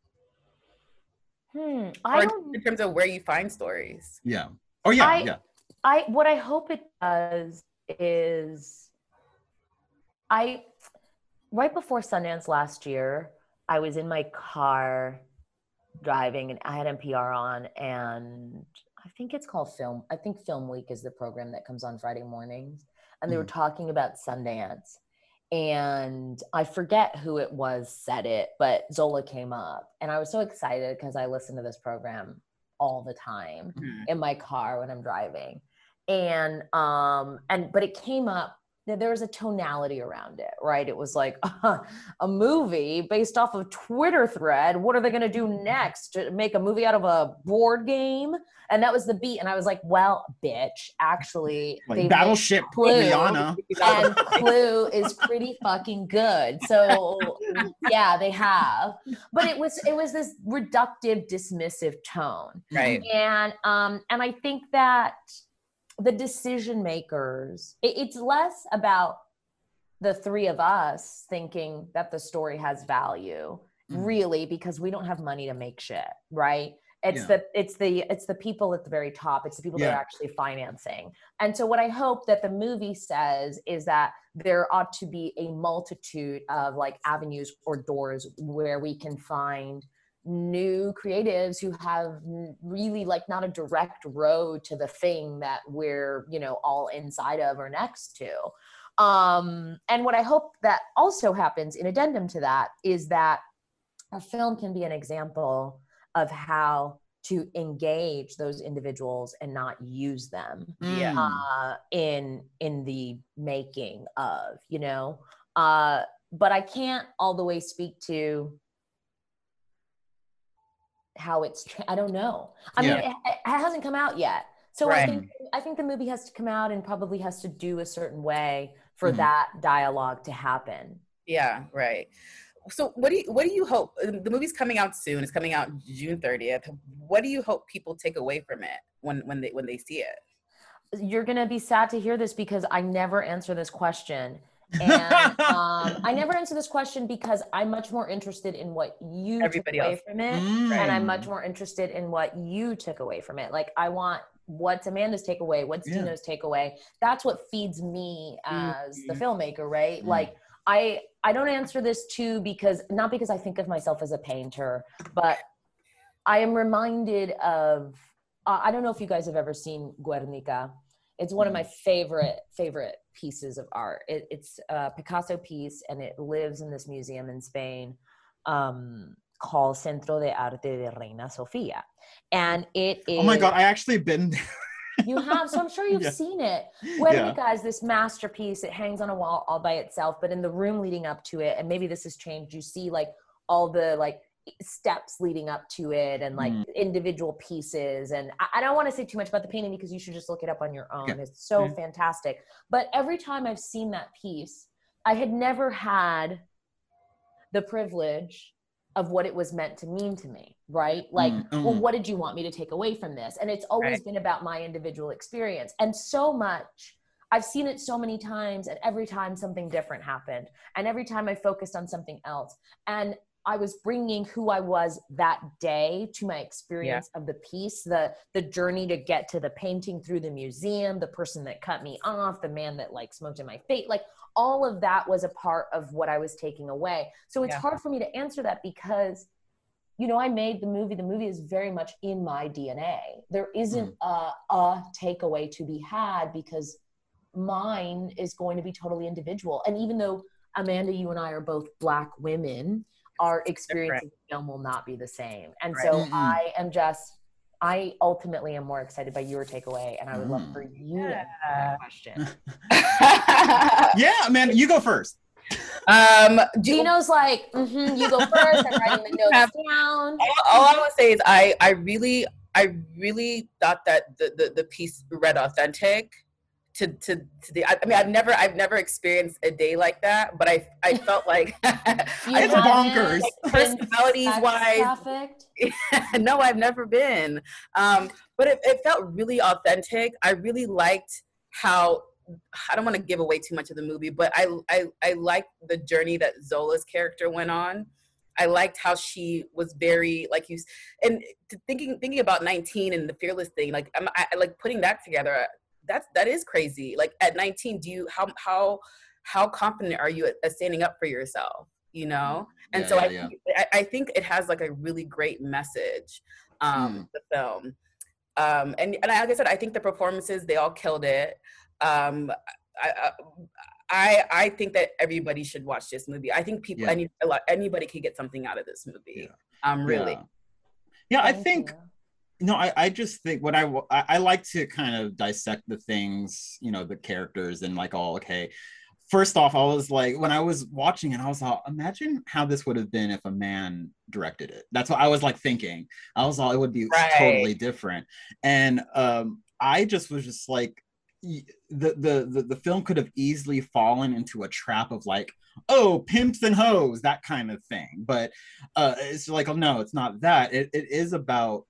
Hmm. I or don't, in terms of where you find stories. Yeah. Oh yeah. I, yeah. I what I hope it does is I right before Sundance last year, I was in my car driving and I had N P R on, and I think it's called Film. I think Film Week is the program that comes on Friday mornings, and they were talking about Sundance. And I forget who it was said it, but Zola came up, and I was so excited because I listen to this program all the time mm-hmm. in my car when I'm driving. And, um, and, but it came up, there was a tonality around it, right? It was like uh, a movie based off of Twitter thread. What are they going to do next? To make a movie out of a board game? And that was the beat. And I was like, well, bitch, actually. Like Battleship Rihanna. And Clue is pretty fucking good. So yeah, they have. But it was it was this reductive, dismissive tone. Right. And um, and I think that the decision makers, it, it's less about the three of us thinking that the story has value, mm. really, because we don't have money to make shit, right? It's yeah. the it's the it's the people at the very top. It's the people yeah. that are actually financing. And so what I hope that the movie says is that there ought to be a multitude of like avenues or doors where we can find new creatives who have really like not a direct road to the thing that we're, you know, all inside of or next to. Um, and what I hope that also happens in addendum to that is that a film can be an example of how to engage those individuals and not use them yeah. uh, in in the making of, you know. Uh, but I can't all the way speak to how it's, I don't know. I Yeah. mean, it, it hasn't come out yet. So Right. I think, I think the movie has to come out and probably has to do a certain way for Mhm. that dialogue to happen. Yeah, right. So what do you what do you hope? The movie's coming out soon. It's coming out June thirtieth. What do you hope people take away from it when when they when they see it? You're going to be sad to hear this because I never answer this question. And um, I never answer this question because I'm much more interested in what you Everybody took away else. from it. Mm. And I'm much more interested in what you took away from it. Like, I want what's Amanda's takeaway, what's Yeah. Dino's takeaway. That's what feeds me as the Mhm. filmmaker, right? Mm. Like, I I don't answer this too because, not because I think of myself as a painter, but I am reminded of, uh, I don't know if you guys have ever seen Guernica. It's one of my favorite, favorite pieces of art. It, it's a Picasso piece, and it lives in this museum in Spain um, called Centro de Arte de Reina Sofía. And it is... Oh my God, I actually been there. You have, so I'm sure you've Yeah. seen it. Yeah. Guernica is this masterpiece. It hangs on a wall all by itself, but in the room leading up to it, and maybe this has changed, you see like all the like steps leading up to it and like Mm. individual pieces. And I, I don't want to say too much about the painting because you should just look it up on your own. Okay. It's so Yeah. fantastic. But every time I've seen that piece, I had never had the privilege of what it was meant to mean to me, right? Like, Mm, mm. well, what did you want me to take away from this? And it's always Right. been about my individual experience. And so much, I've seen it so many times, and every time something different happened. And every time I focused on something else. And I was bringing who I was that day to my experience of the piece, the the journey to get to the painting through the museum, the person that cut me off, the man that like smoked in my face, like all of that was a part of what I was taking away. So it's Yeah. hard for me to answer that because, you know, I made the movie. The movie is very much in my D N A. There isn't a, a takeaway to be had because mine is going to be totally individual. And even though, Amanda, you and I are both Black women, our experience of film will not be the same. And Right. so Mm-mm. I am just, I ultimately am more excited by your takeaway, and I would love Mm. for you to answer that question. Yeah, man, you go first. um, do, Gino's like, mm-hmm, you go first. I'm writing the notes down. all, all I want to say is I, I really, I really thought that the, the, the piece read authentic to, to, to the, I, I mean, I've never, I've never experienced a day like that, but I, I felt like, You It's haven't bonkers. been personalities sex wise, trafficked? no, I've never been. Um, but it, it felt really authentic. I really liked how, I don't want to give away too much of the movie, but I, I, I liked the journey that Zola's character went on. I liked how she was very, like you, and thinking, thinking about nineteen and the fearless thing, like I'm I, like putting that together. That's, that is crazy. Like at nineteen, do you, how, how, how confident are you at, at standing up for yourself? You know? And Yeah, so yeah, I, yeah. think, I, I think it has like a really great message, um, Mm. the film. Um, and, and like I said, I think the performances, they all killed it. Um, I, I, I think that everybody should watch this movie. I think people, Yeah. any, a lot, anybody could get something out of this movie. Yeah. Um, really. Yeah, yeah I Thank think, you. no, I, I just think what I, I I like to kind of dissect the things, you know, the characters and like, all, okay. First off, I was like, when I was watching it, I was like, imagine how this would have been if a man directed it. That's what I was like thinking. I was like, it would be Right. totally different. And um, I just was just like, y- the, the, the, the film could have easily fallen into a trap of like, oh, pimps and hoes, that kind of thing. But uh, it's like, oh no, it's not that. It, it is about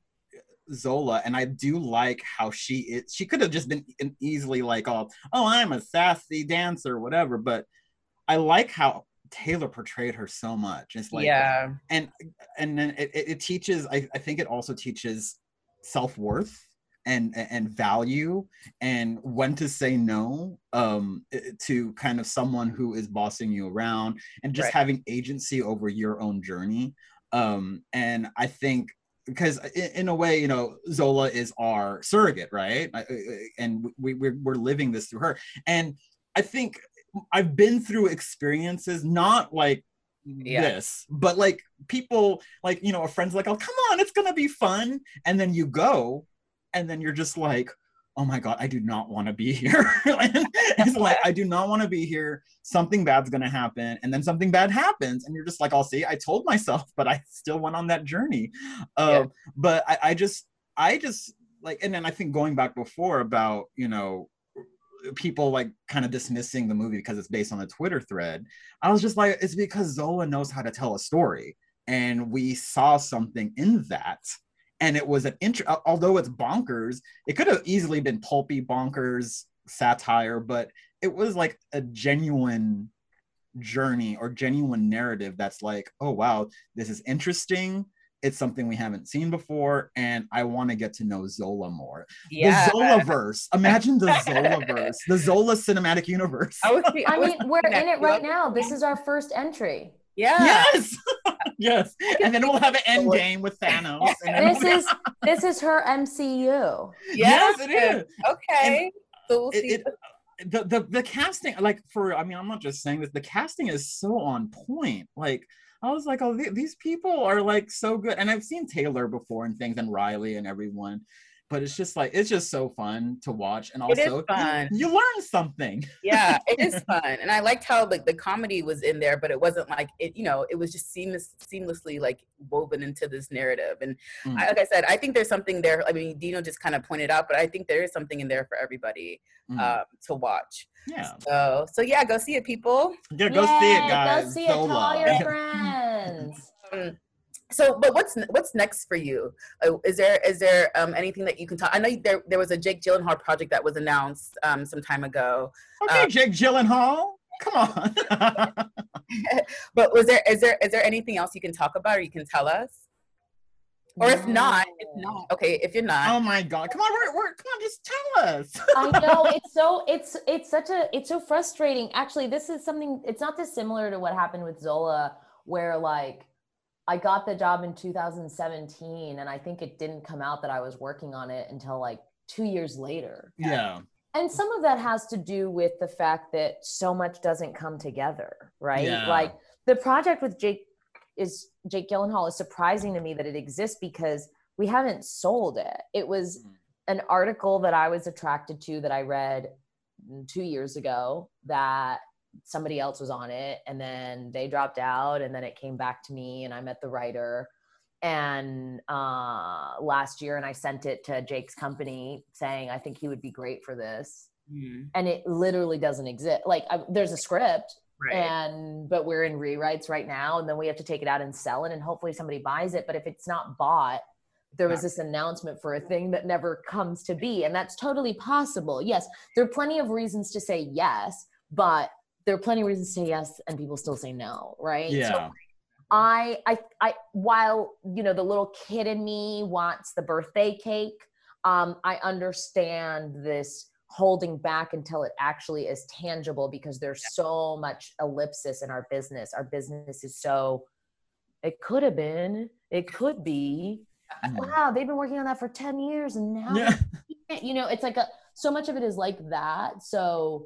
Zola, and I do like how she is. She could have just been easily like, oh, oh, I'm a sassy dancer, or whatever. But I like how Taylor portrayed her so much. It's like, Yeah. and and then it, it it teaches. I, I think it also teaches self-worth and and value and when to say no um to kind of someone who is bossing you around and just Right. having agency over your own journey. Um, and I think because in, in a way, you know, Zola is our surrogate, right? I- I- And we, we're, we're living this through her. And I think I've been through experiences, not like Yeah. this, but like people like, you know, a friend's like, oh, come on, it's going to be fun. And then you go, and then you're just like, oh my God, I do not want to be here. It's like, I do not want to be here. Something bad's going to happen. And then something bad happens. And you're just like, I'll see, I told myself, but I still went on that journey. Um, yeah. But I, I just, I just like, and then I think going back before about, you know, people like kind of dismissing the movie because it's based on a Twitter thread. I was just like, it's because Zola knows how to tell a story. And we saw something in that. And it was an intro, although it's bonkers, it could have easily been pulpy bonkers satire, but it was like a genuine journey or genuine narrative that's like, oh, wow, this is interesting. It's something we haven't seen before, and I want to get to know Zola more. Yeah. The Zolaverse. Imagine the Zolaverse, the Zola cinematic universe. I, was, I, I mean, we're in it right now. This is our first entry. Yeah. Yes. Yes. And then we'll have an end game with Thanos. And this is this is her M C U. Yes, yes it is. Okay. And so we'll see. It, it, the, the the casting, like for I mean, I'm not just saying this, the casting is so on point. Like I was like, oh, th- these people are like so good. And I've seen Taylor before and things, and Riley and everyone. But it's just like, it's just so fun to watch. And also, fun. You, you learn something. Yeah, it is fun. And I liked how like the comedy was in there, but it wasn't like, it. you know, it was just seamless, seamlessly like woven into this narrative. And mm. I, like I said, I think there's something there. I mean, Dino just kind of pointed out, but I think there is something in there for everybody mm. um, to watch. Yeah. So, so yeah, go see it, people. Yeah, go Yay, see it, guys. Go see it. Tell all your friends. um, So, but what's what's next for you? Uh, is there is there um, anything that you can talk? I know there there was a Jake Gyllenhaal project that was announced um, some time ago. Okay, um, Jake Gyllenhaal, come on. But was there is there is there anything else you can talk about, or you can tell us? Or if no. not, if not, okay, if you're not. Oh my God, come on, we're, we're come on, just tell us. I know it's so it's it's such a it's so frustrating. Actually, this is something. It's not dissimilar to what happened with Zola, where like. I got the job in two thousand seventeen, and I think it didn't come out that I was working on it until like two years later. Yeah. And some of that has to do with the fact that so much doesn't come together, right? Yeah. Like the project with Jake is Jake Gyllenhaal is surprising to me that it exists because we haven't sold it. It was an article that I was attracted to that I read two years ago that somebody else was on it, and then they dropped out, and then it came back to me, and I met the writer and uh last year, and I sent it to Jake's company saying I think he would be great for this. Mm. And it literally doesn't exist. Like I, there's a script, right. and but we're in rewrites right now, and then we have to take it out and sell it, and hopefully somebody buys it. But if it's not bought, there was this announcement for a thing that never comes to be, and that's totally possible. Yes, there are plenty of reasons to say yes, but there are plenty of reasons to say yes and people still say no, right? Yeah. So I, I, I, while, you know, the little kid in me wants the birthday cake, um, I understand this holding back until it actually is tangible because there's so much ellipsis in our business. Our business is so, it could have been, it could be. Mm. Wow, they've been working on that for ten years and now, yeah. you know, it's like a, so much of it is like that. So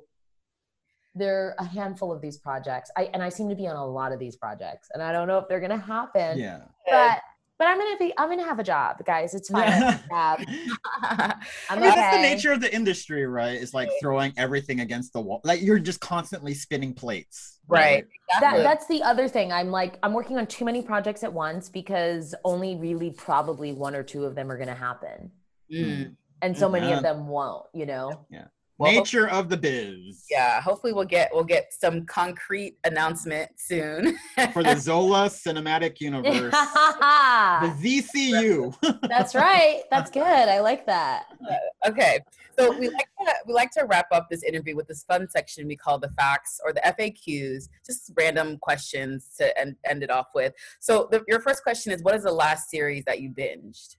there are a handful of these projects. I and I seem to be on a lot of these projects, and I don't know if they're gonna happen. Yeah. But but I'm gonna be I'm gonna have a job, guys. It's fine. Yeah. I'm I mean, okay. That's the nature of the industry, right? It's like throwing everything against the wall. Like you're just constantly spinning plates. Right. right? Exactly. That that's the other thing. I'm like I'm working on too many projects at once because only really probably one or two of them are gonna happen. Mm. And so many yeah. of them won't, you know? Yeah. Well, nature of the biz. Yeah, hopefully we'll get we'll get some concrete announcement soon for the Zola Cinematic Universe, the Z C U. That's right. That's good. I like that. Uh, okay, so we like to, we like to wrap up this interview with this fun section we call the facts or the F A Qs, just random questions to end, end it off with. So the, your first question is, what is the last series that you binged?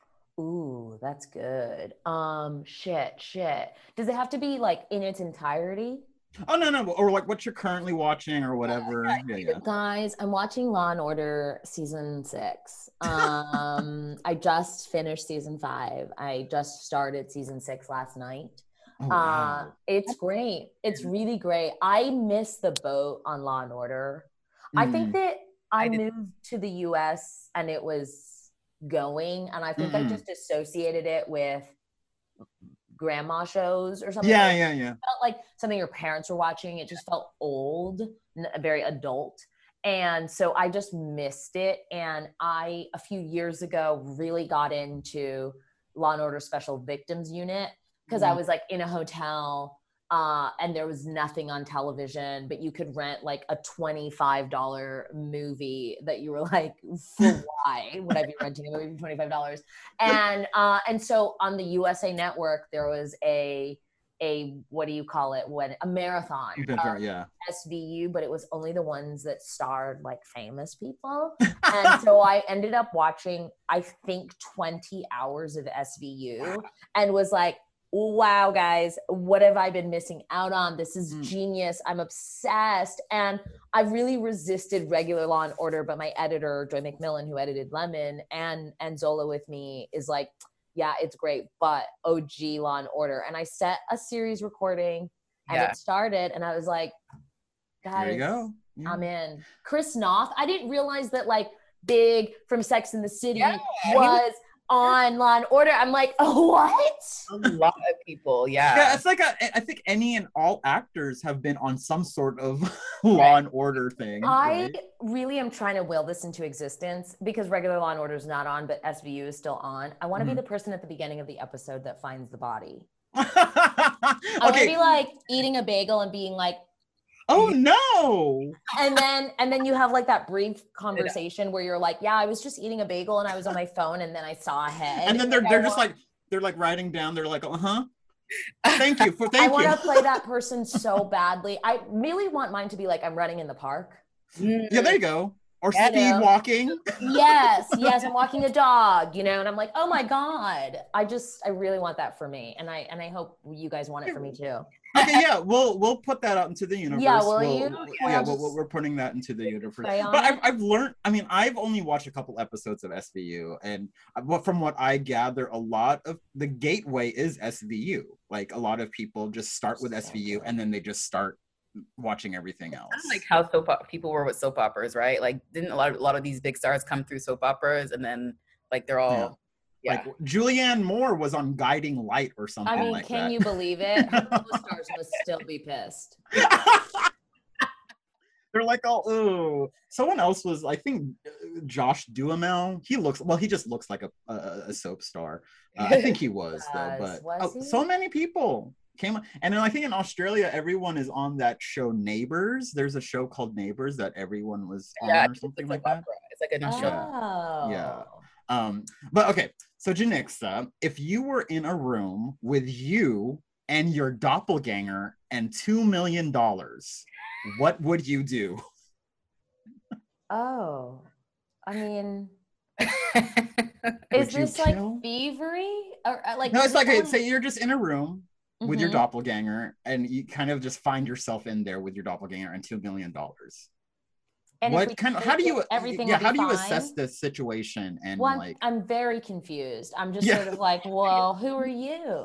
Ooh, that's good. Um, shit, shit. Does it have to be like in its entirety? Oh, no, no. Or like what you're currently watching or whatever. Yeah, yeah. Guys, I'm watching Law and Order season six. Um, I just finished season five. I just started season six last night. Oh, wow. Uh, it's great. It's really great. I miss the boat on Law and Order. Mm. I think that I, I moved to the U S and it was going, and I think mm-hmm. I just associated it with grandma shows or something. Yeah, like yeah, yeah. It felt like something your parents were watching. It just felt old, very adult. And so I just missed it. And I, a few years ago, really got into Law and Order Special Victims Unit because mm-hmm. I was like in a hotel uh, and there was nothing on television, but you could rent like a twenty-five dollars movie that you were like, for why would I be renting a movie for twenty-five dollars? And, uh, and so on the U S A Network, there was a, a, what do you call it? When a marathon, um, yeah. S V U, but it was only the ones that starred like famous people. And so I ended up watching, I think twenty hours of S V U and was like, wow, guys, what have I been missing out on? This is mm. genius. I'm obsessed. And I really resisted regular Law and Order, but my editor, Joy McMillan, who edited Lemon and, and Zola with me is like, yeah, it's great, but O G Law and Order. And I set a series recording and yeah. it started and I was like, guys, there you go. Yeah. I'm in. Chris Noth, I didn't realize that like Big from Sex and the City yeah, was on Law and Order. I'm like, oh, what? A lot of people, yeah. Yeah, it's like a, I think any and all actors have been on some sort of Law and Order thing. I right? really am trying to will this into existence because regular Law and Order is not on, but S V U is still on. I want to mm-hmm. be the person at the beginning of the episode that finds the body. I okay. want to be like eating a bagel and being like, oh no. And then and then you have like that brief conversation where you're like, yeah, I was just eating a bagel and I was on my phone and then I saw a head. And then they're they're just like they're like writing down, they're like, uh-huh. Thank you for thank I you. want to play that person so badly. I really want mine to be like I'm running in the park. Yeah, there you go. Or you speed know? walking. Yes, yes, I'm walking a dog, you know, and I'm like, oh my God. I just I really want that for me. And I and I hope you guys want it for me too. Okay, yeah, we'll we'll put that out into the universe. Yeah, will we'll, you? We'll, yeah, yeah, just... we'll, we're putting that into the universe. But I've, I've learned, I mean, I've only watched a couple episodes of S V U, and from what I gather, a lot of the gateway is S V U. Like a lot of people just start with S V U, and then they just start watching everything else. Kind of like how soap op- people were with soap operas, right? Like, didn't a lot of a lot of these big stars come through soap operas, and then like they're all. Yeah. Yeah. Like Julianne Moore was on Guiding Light or something I mean, like can that. you believe it? Her co-stars must still be pissed. They're like, oh, ooh. Someone else was, I think, Josh Duhamel. He looks, well, he just looks like a, a, a soap star. Uh, I think he was, though. But was oh, he? So many people came on. And then I think in Australia, everyone is on that show Neighbours. There's a show called Neighbours that everyone was on yeah, or something like opera. that. It's like an Australian. Oh. Yeah. Um, but okay, so Janixa, if you were in a room with you and your doppelganger and two million dollars, what would you do? Oh, I mean, Would is you this kill? like thievery? Or uh, like No, it's like, someone... say you're just in a room with your Mhm. doppelganger and you kind of just find yourself in there with your doppelganger and two million dollars. And if we What kind of, take how do it, you, everything yeah, will how be do you fine? assess the situation and Well, I'm, like, I'm very confused. I'm just Yeah. sort of like, well, who are you?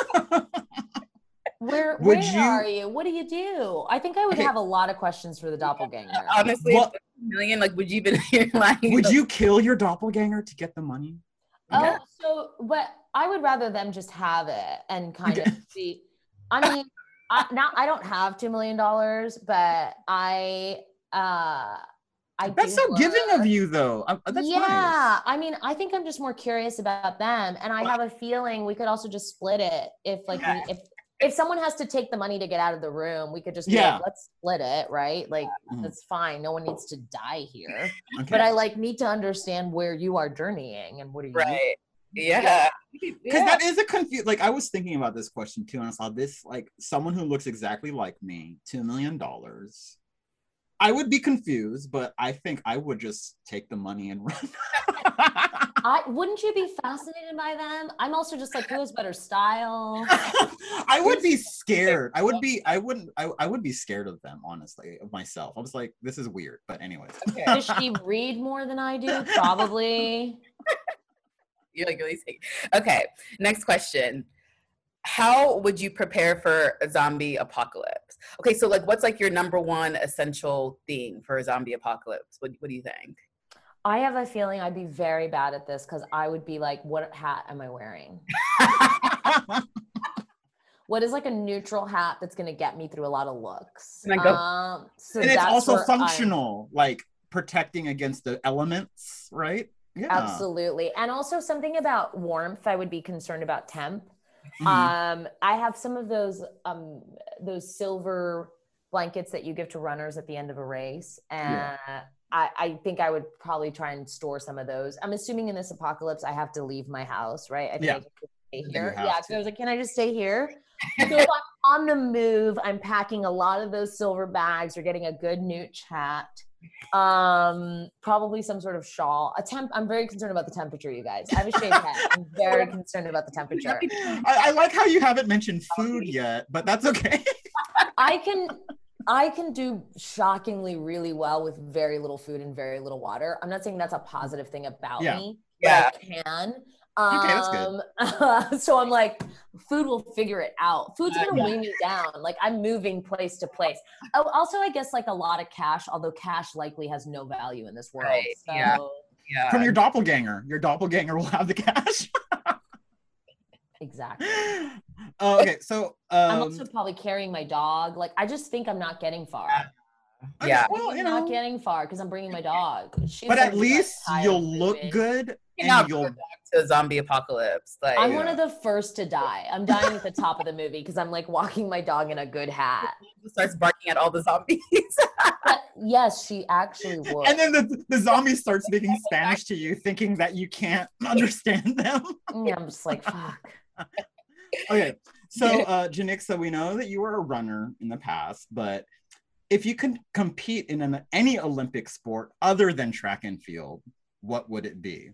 Where Would where you- are you? What do you do? I think I would Okay. have a lot of questions for the doppelganger. Honestly, What- a million, like, would you even like? would you kill your doppelganger to get the money? Oh, so but I would rather them just have it and kind Okay. of see. I mean, I, now I don't have two million dollars, but I uh I That's do so giving work. of you, though. Uh, That's yeah, nice. I mean, I think I'm just more curious about them, and I have a feeling we could also just split it if, like, we, if if someone has to take the money to get out of the room, we could just be Yeah. like, let's split it, right? Like, Mhm. that's fine. No one needs to die here. Okay. But I like need to understand where you are journeying and what are you? Right. Yeah. Because Yeah. that is a confuse. Like I was thinking about this question too, and I saw this like someone who looks exactly like me, two million dollars. I would be confused, but I think I would just take the money and run. I wouldn't you be fascinated by them? I'm also just like, who has better style? I would be scared. I would be. I wouldn't. I, I would be scared of them, honestly, of myself. I was like, this is weird. But anyways. Okay. Does she read more than I do? Probably. You're like really sick. Okay. Next question. How would you prepare for a zombie apocalypse? Okay, so like, what's like your number one essential thing for a zombie apocalypse? What What do you think? I have a feeling I'd be very bad at this because I would be like, what hat am I wearing? what is like a neutral hat that's going to get me through a lot of looks. And, I go, um, so and it's that's also where functional, I'm, like protecting against the elements, right? Yeah. Absolutely. And also something about warmth, I would be concerned about temp. Mm-hmm. Um, I have some of those, um, those silver blankets that you give to runners at the end of a race. And yeah. I, I think I would probably try and store some of those. I'm assuming in this apocalypse, I have to leave my house, right? I think yeah. I can stay here. Yeah. So I was like, can I just stay here? So if I'm on the move, I'm packing a lot of those silver bags or getting a good nooch hat. Um, probably some sort of shawl. A temp. I'm very concerned about the temperature, you guys. I have a shaved head. I'm very concerned about the temperature. I, I like how you haven't mentioned food yet, but that's okay. I can, I can do shockingly really well with very little food and very little water. I'm not saying that's a positive thing about yeah. me. Yeah, but I can. Okay, that's good. Um, so I'm like, food will figure it out. Food's gonna uh, yeah. weigh me down. Like I'm moving place to place. Oh, also, I guess like a lot of cash, although cash likely has no value in this world. Right. So, yeah. yeah. From your doppelganger. Your doppelganger will have the cash. Exactly. Uh, okay, so um, I'm also probably carrying my dog. Like I just think I'm not getting far. Yeah, yeah. Well, I'm you know, not getting far because I'm bringing my dog. She's but at least you'll look moving. good. And and you'll you'll back to zombie apocalypse. Like I'm yeah. one of the first to die. I'm dying at the top of the movie because I'm like walking my dog in a good hat. Starts barking at all the zombies. But yes, she actually would. And then the, the zombie starts speaking Spanish to you, thinking that you can't understand them. Yeah, I'm just like, fuck. Okay, so uh, Janixa, we know that you were a runner in the past, but if you can compete in an, any Olympic sport other than track and field, what would it be?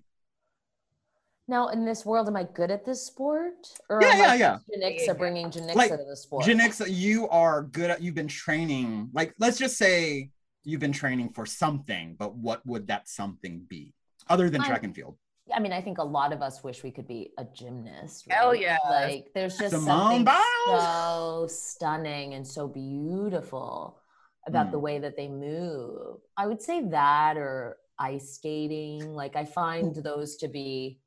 Now, in this world, am I good at this sport? Or yeah, am yeah, I yeah. Janixa bringing Janixa like, to the sport? Janixa, you are good at, you've been training, like, let's just say you've been training for something, but what would that something be other than I'm, track and field? I mean, I think a lot of us wish we could be a gymnast. Right? Hell yeah. Like, there's just Simone something Biles. so stunning and so beautiful about mm. the way that they move. I would say that, or ice skating. Like, I find those to be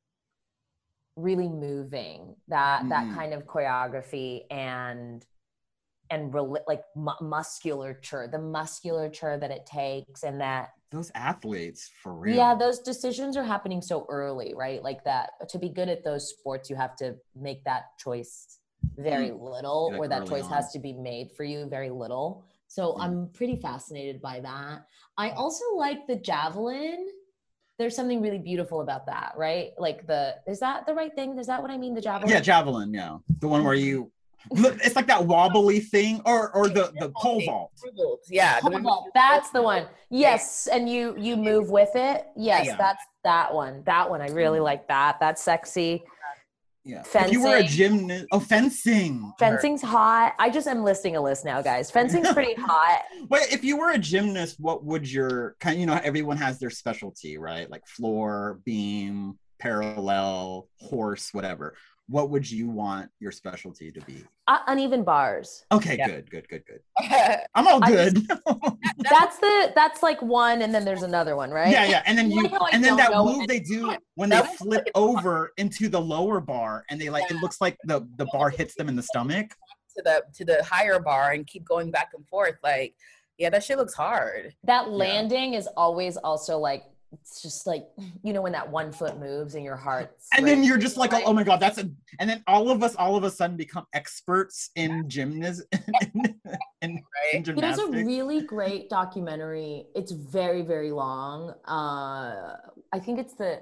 really moving, that mm. that kind of choreography and and re- like mu- musculature, the musculature that it takes, and that those athletes, for real. Yeah, those decisions are happening so early, right? Like that, to be good at those sports, you have to make that choice very mm. little, like or that choice on. has to be made for you very little. So mm. I'm pretty fascinated by that. I also like the javelin. There's something really beautiful about that, right? Like the, is that the right thing? Is that what I mean? The javelin? Yeah, javelin, yeah. The one where you, it's like that wobbly thing, or or the, the pole vault. Yeah. Pole vault. That's the one. Yes. And you, you move with it. Yes, yeah. That's that one. That one. I really like that. That's sexy. Yeah. Fencing. If you were a gymnast, oh, fencing. Fencing's hot. I just am listing a list now, guys. Fencing's pretty hot. But if you were a gymnast, what would your kind? You know, everyone has their specialty, right? Like floor, beam, parallel, horse, whatever. What would you want your specialty to be? Uh, uneven bars. Okay, yeah. good, good, good, good. I'm all good. Just, that's the that's like one, and then there's another one, right? Yeah, yeah, and then you and then that move they do when they flip over into the lower bar, and they like yeah. it looks like the the bar hits them in the stomach to the to the higher bar and keep going back and forth. Like, yeah, that shit looks hard. That landing yeah. is always also like. It's just like, you know, when that one foot moves in your heart. And then you're just like, oh, oh my God, that's a, and then all of us, all of a sudden become experts in gymnast, in, in, in gymnastics. There's a really great documentary. It's very, very long. Uh, I think it's the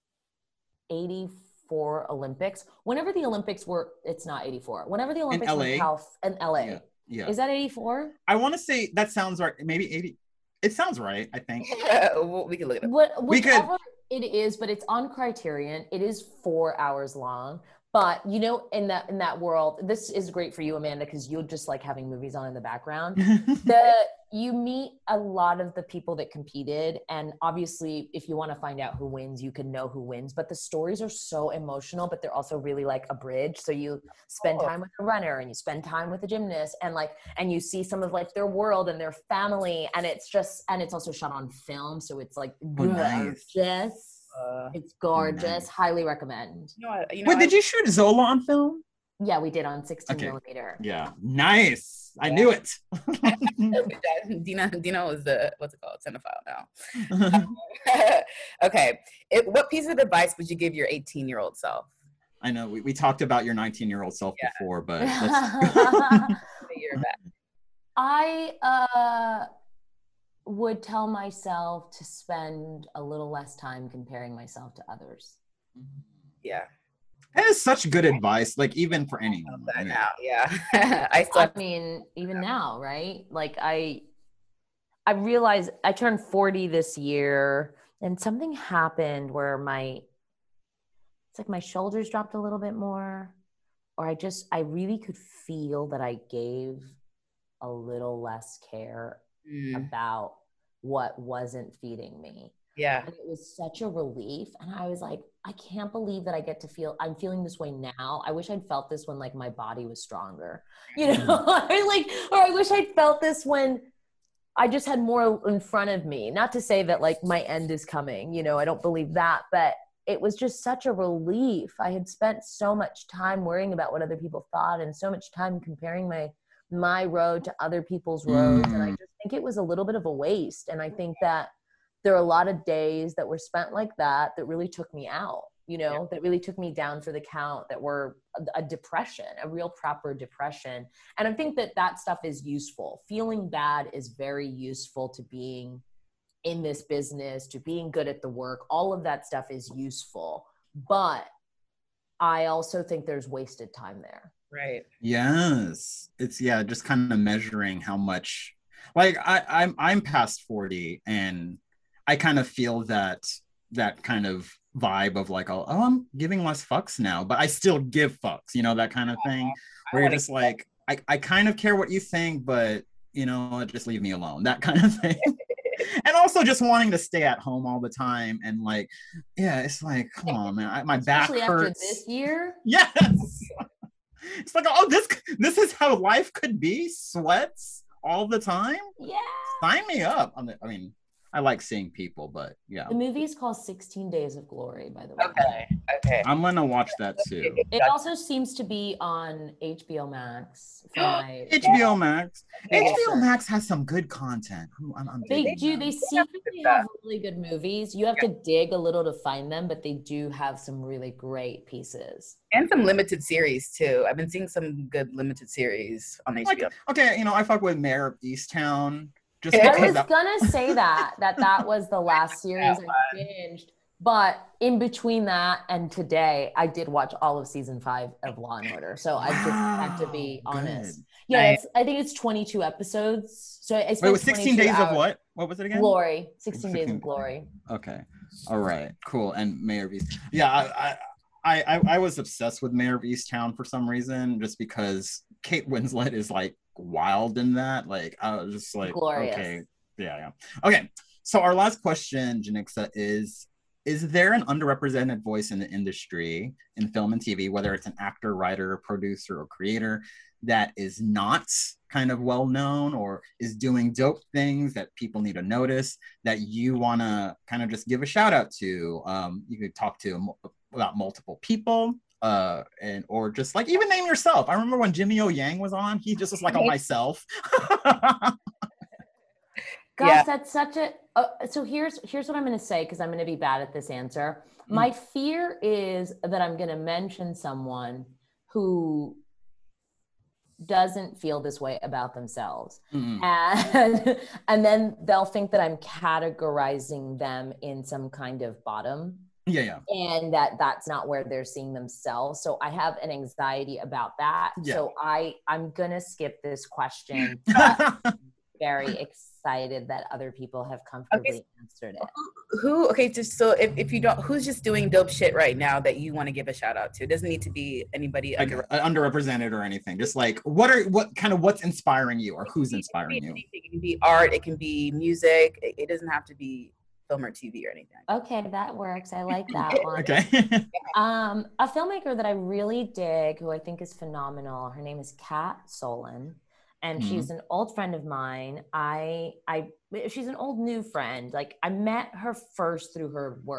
eighty-four Olympics. Whenever the Olympics were, it's not eighty-four. Whenever the Olympics in were in, Calif- in L A. Yeah. yeah. Is that eighty-four? I want to say that sounds right. Maybe eighty. It sounds right, I think. Yeah, we can look it up. What, we could. It is, but it's on Criterion. It is four hours long. But, you know, in that in that world, this is great for you, Amanda, because you'll just like having movies on in the background. the You meet a lot of the people that competed. And obviously, if you want to find out who wins, you can know who wins. But the stories are so emotional, but they're also really like a bridge. So you spend time with a runner and you spend time with a gymnast and like, and you see some of like their world and their family. And it's just, and it's also shot on film. So it's like oh, nice. gorgeous. Uh, it's gorgeous. Nice. Highly recommend. You know, you know, Wait, I, did you shoot Zola on film? Yeah, we did on sixteen Okay. millimeter. Yeah. Nice. I Yeah. knew it. Dina, Dina was the, what's it called? Cinephile now. Okay. It, what piece of advice would you give your eighteen year old self? I know we, we talked about your nineteen year old self Yeah. before, but let's A year back. I uh, would tell myself to spend a little less time comparing myself to others. Yeah. That is such good advice, like even for anyone. That Yeah. now, yeah. I still I mean, even now, right? Like I, I realized I turned forty this year, and something happened where my, it's like my shoulders dropped a little bit more, or I just, I really could feel that I gave a little less care mm, about what wasn't feeding me. yeah. And it was such a relief. And I was like, I can't believe that I get to feel, I'm feeling this way now. I wish I'd felt this when like my body was stronger, you know, I like, or I wish I'd felt this when I just had more in front of me. Not to say that like my end is coming, you know, I don't believe that, but it was just such a relief. I had spent so much time worrying about what other people thought and so much time comparing my, my road to other people's roads. Mm. And I just think it was a little bit of a waste. And I think that there are a lot of days that were spent like that that really took me out, you know, yeah. that really took me down for the count, that were a, a depression, a real proper depression. And I think that that stuff is useful. Feeling bad is very useful to being in this business, to being good at the work. All of that stuff is useful. But I also think there's wasted time there. Right. Yes. It's, yeah, just kind of measuring how much, like I, I'm, I'm past forty, and I kind of feel that that kind of vibe of like, oh, oh, I'm giving less fucks now, but I still give fucks, you know, that kind of thing, where you're just like, I, I kind of care what you think, but you know, just leave me alone, that kind of thing. And also just wanting to stay at home all the time, and like, yeah, it's like, come on, man, I, my Especially back hurts. After this year. Yes. It's like, oh, this this is how life could be, sweats all the time. Yeah. Sign me up. I mean, I like seeing people, but yeah. The movie is called sixteen Days of Glory, by the way. Okay. Okay. I'm gonna watch that too. It also seems to be on H B O Max. For my H B O Max. H B O Max has some good content. I'm, I'm they do. Them. They secretly have really good movies. You have to dig a little to find them, but they do have some really great pieces. And some limited series too. I've been seeing some good limited series on H B O. Like, okay, you know, I fuck with Mayor of Easttown. Just I was that- gonna say that that that was the last series I binged, but in between that and today, I did watch all of season five of Law and Order. So I just had to be honest. Good. Yeah, nice. I think it's twenty-two episodes. So I spent Wait, it was sixteen days hours. of what? What was it again? Glory. sixteen, sixteen days of Glory. Okay. All right. Cool. And Mayor of East. Yeah, I, I I I was obsessed with Mayor of Easttown for some reason, just because Kate Winslet is like wild in that. Like I was just like, glorious. Okay, yeah, yeah. Okay, so our last question, Janixa, is is there an underrepresented voice in the industry, in film and T V, whether it's an actor, writer, producer, or creator, that is not kind of well known or is doing dope things that people need to notice, that you want to kind of just give a shout out to? Um, you could talk to about multiple people, uh and or just like even name yourself. I remember when Jimmy O Yang was on, he just was like, oh, myself. Gosh, yeah. That's such a uh, so here's here's what I'm going to say, because I'm going to be bad at this answer. Mm. My fear is that I'm going to mention someone who doesn't feel this way about themselves, mm. and and then they'll think that I'm categorizing them in some kind of bottom. Yeah, yeah. And that that's not where they're seeing themselves. So I have an anxiety about that. Yeah. So I, I'm going to skip this question. But very excited that other people have comfortably okay. answered it. Who, who, okay, just so if, if you don't, who's just doing dope shit right now that you want to give a shout out to? It doesn't need to be anybody like, under- underrepresented or anything. Just like, what are, what kind of, what's inspiring you, or who's inspiring you? It can be art, it can be music. It, it doesn't have to be film or T V or anything. Okay, that works. I like that one. Okay. um, a filmmaker that I really dig, who I think is phenomenal, her name is Kat Solon, and mm-hmm. she's an old friend of mine. I, I, she's an old new friend. Like I met her first through her work.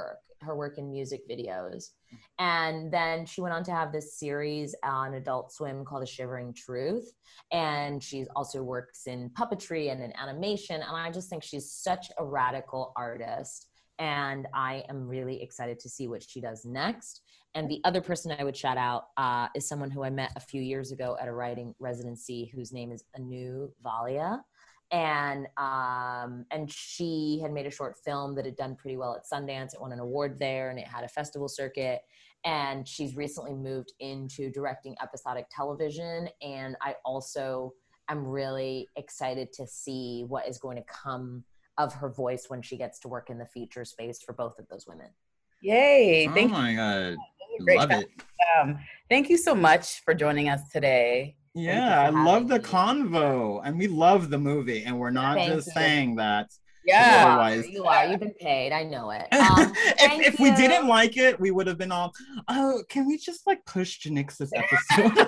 her work in music videos. And then she went on to have this series on Adult Swim called A Shivering Truth. And she also works in puppetry and in animation. And I just think she's such a radical artist. And I am really excited to see what she does next. And the other person I would shout out uh, is someone who I met a few years ago at a writing residency, whose name is Anu Valia. And um, and she had made a short film that had done pretty well at Sundance. It won an award there, and it had a festival circuit. And she's recently moved into directing episodic television. And I also am really excited to see what is going to come of her voice when she gets to work in the feature space for both of those women. Yay. Oh thank my you. God. Great Love job. it. Um, thank you so much for joining us today. Yeah, I having love the me. convo. And we love the movie. And we're not Thank just you. saying that. Yeah. Otherwise, You are. You've been paid. I know it. Um, thank if, if we you. didn't like it, we would have been all, oh, can we just like push to Nyx's episode?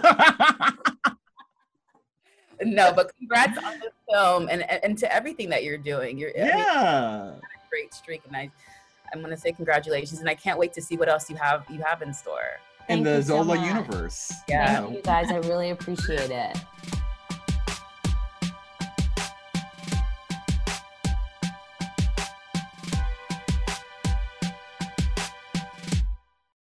No, but congrats on the film and, and, and to everything that you're doing. You're I mean, Yeah. a great streak, and I I'm gonna say congratulations, and I can't wait to see what else you have you have in store. In Thank the you so Zola much. universe. Yeah. Thank you guys. I really appreciate it.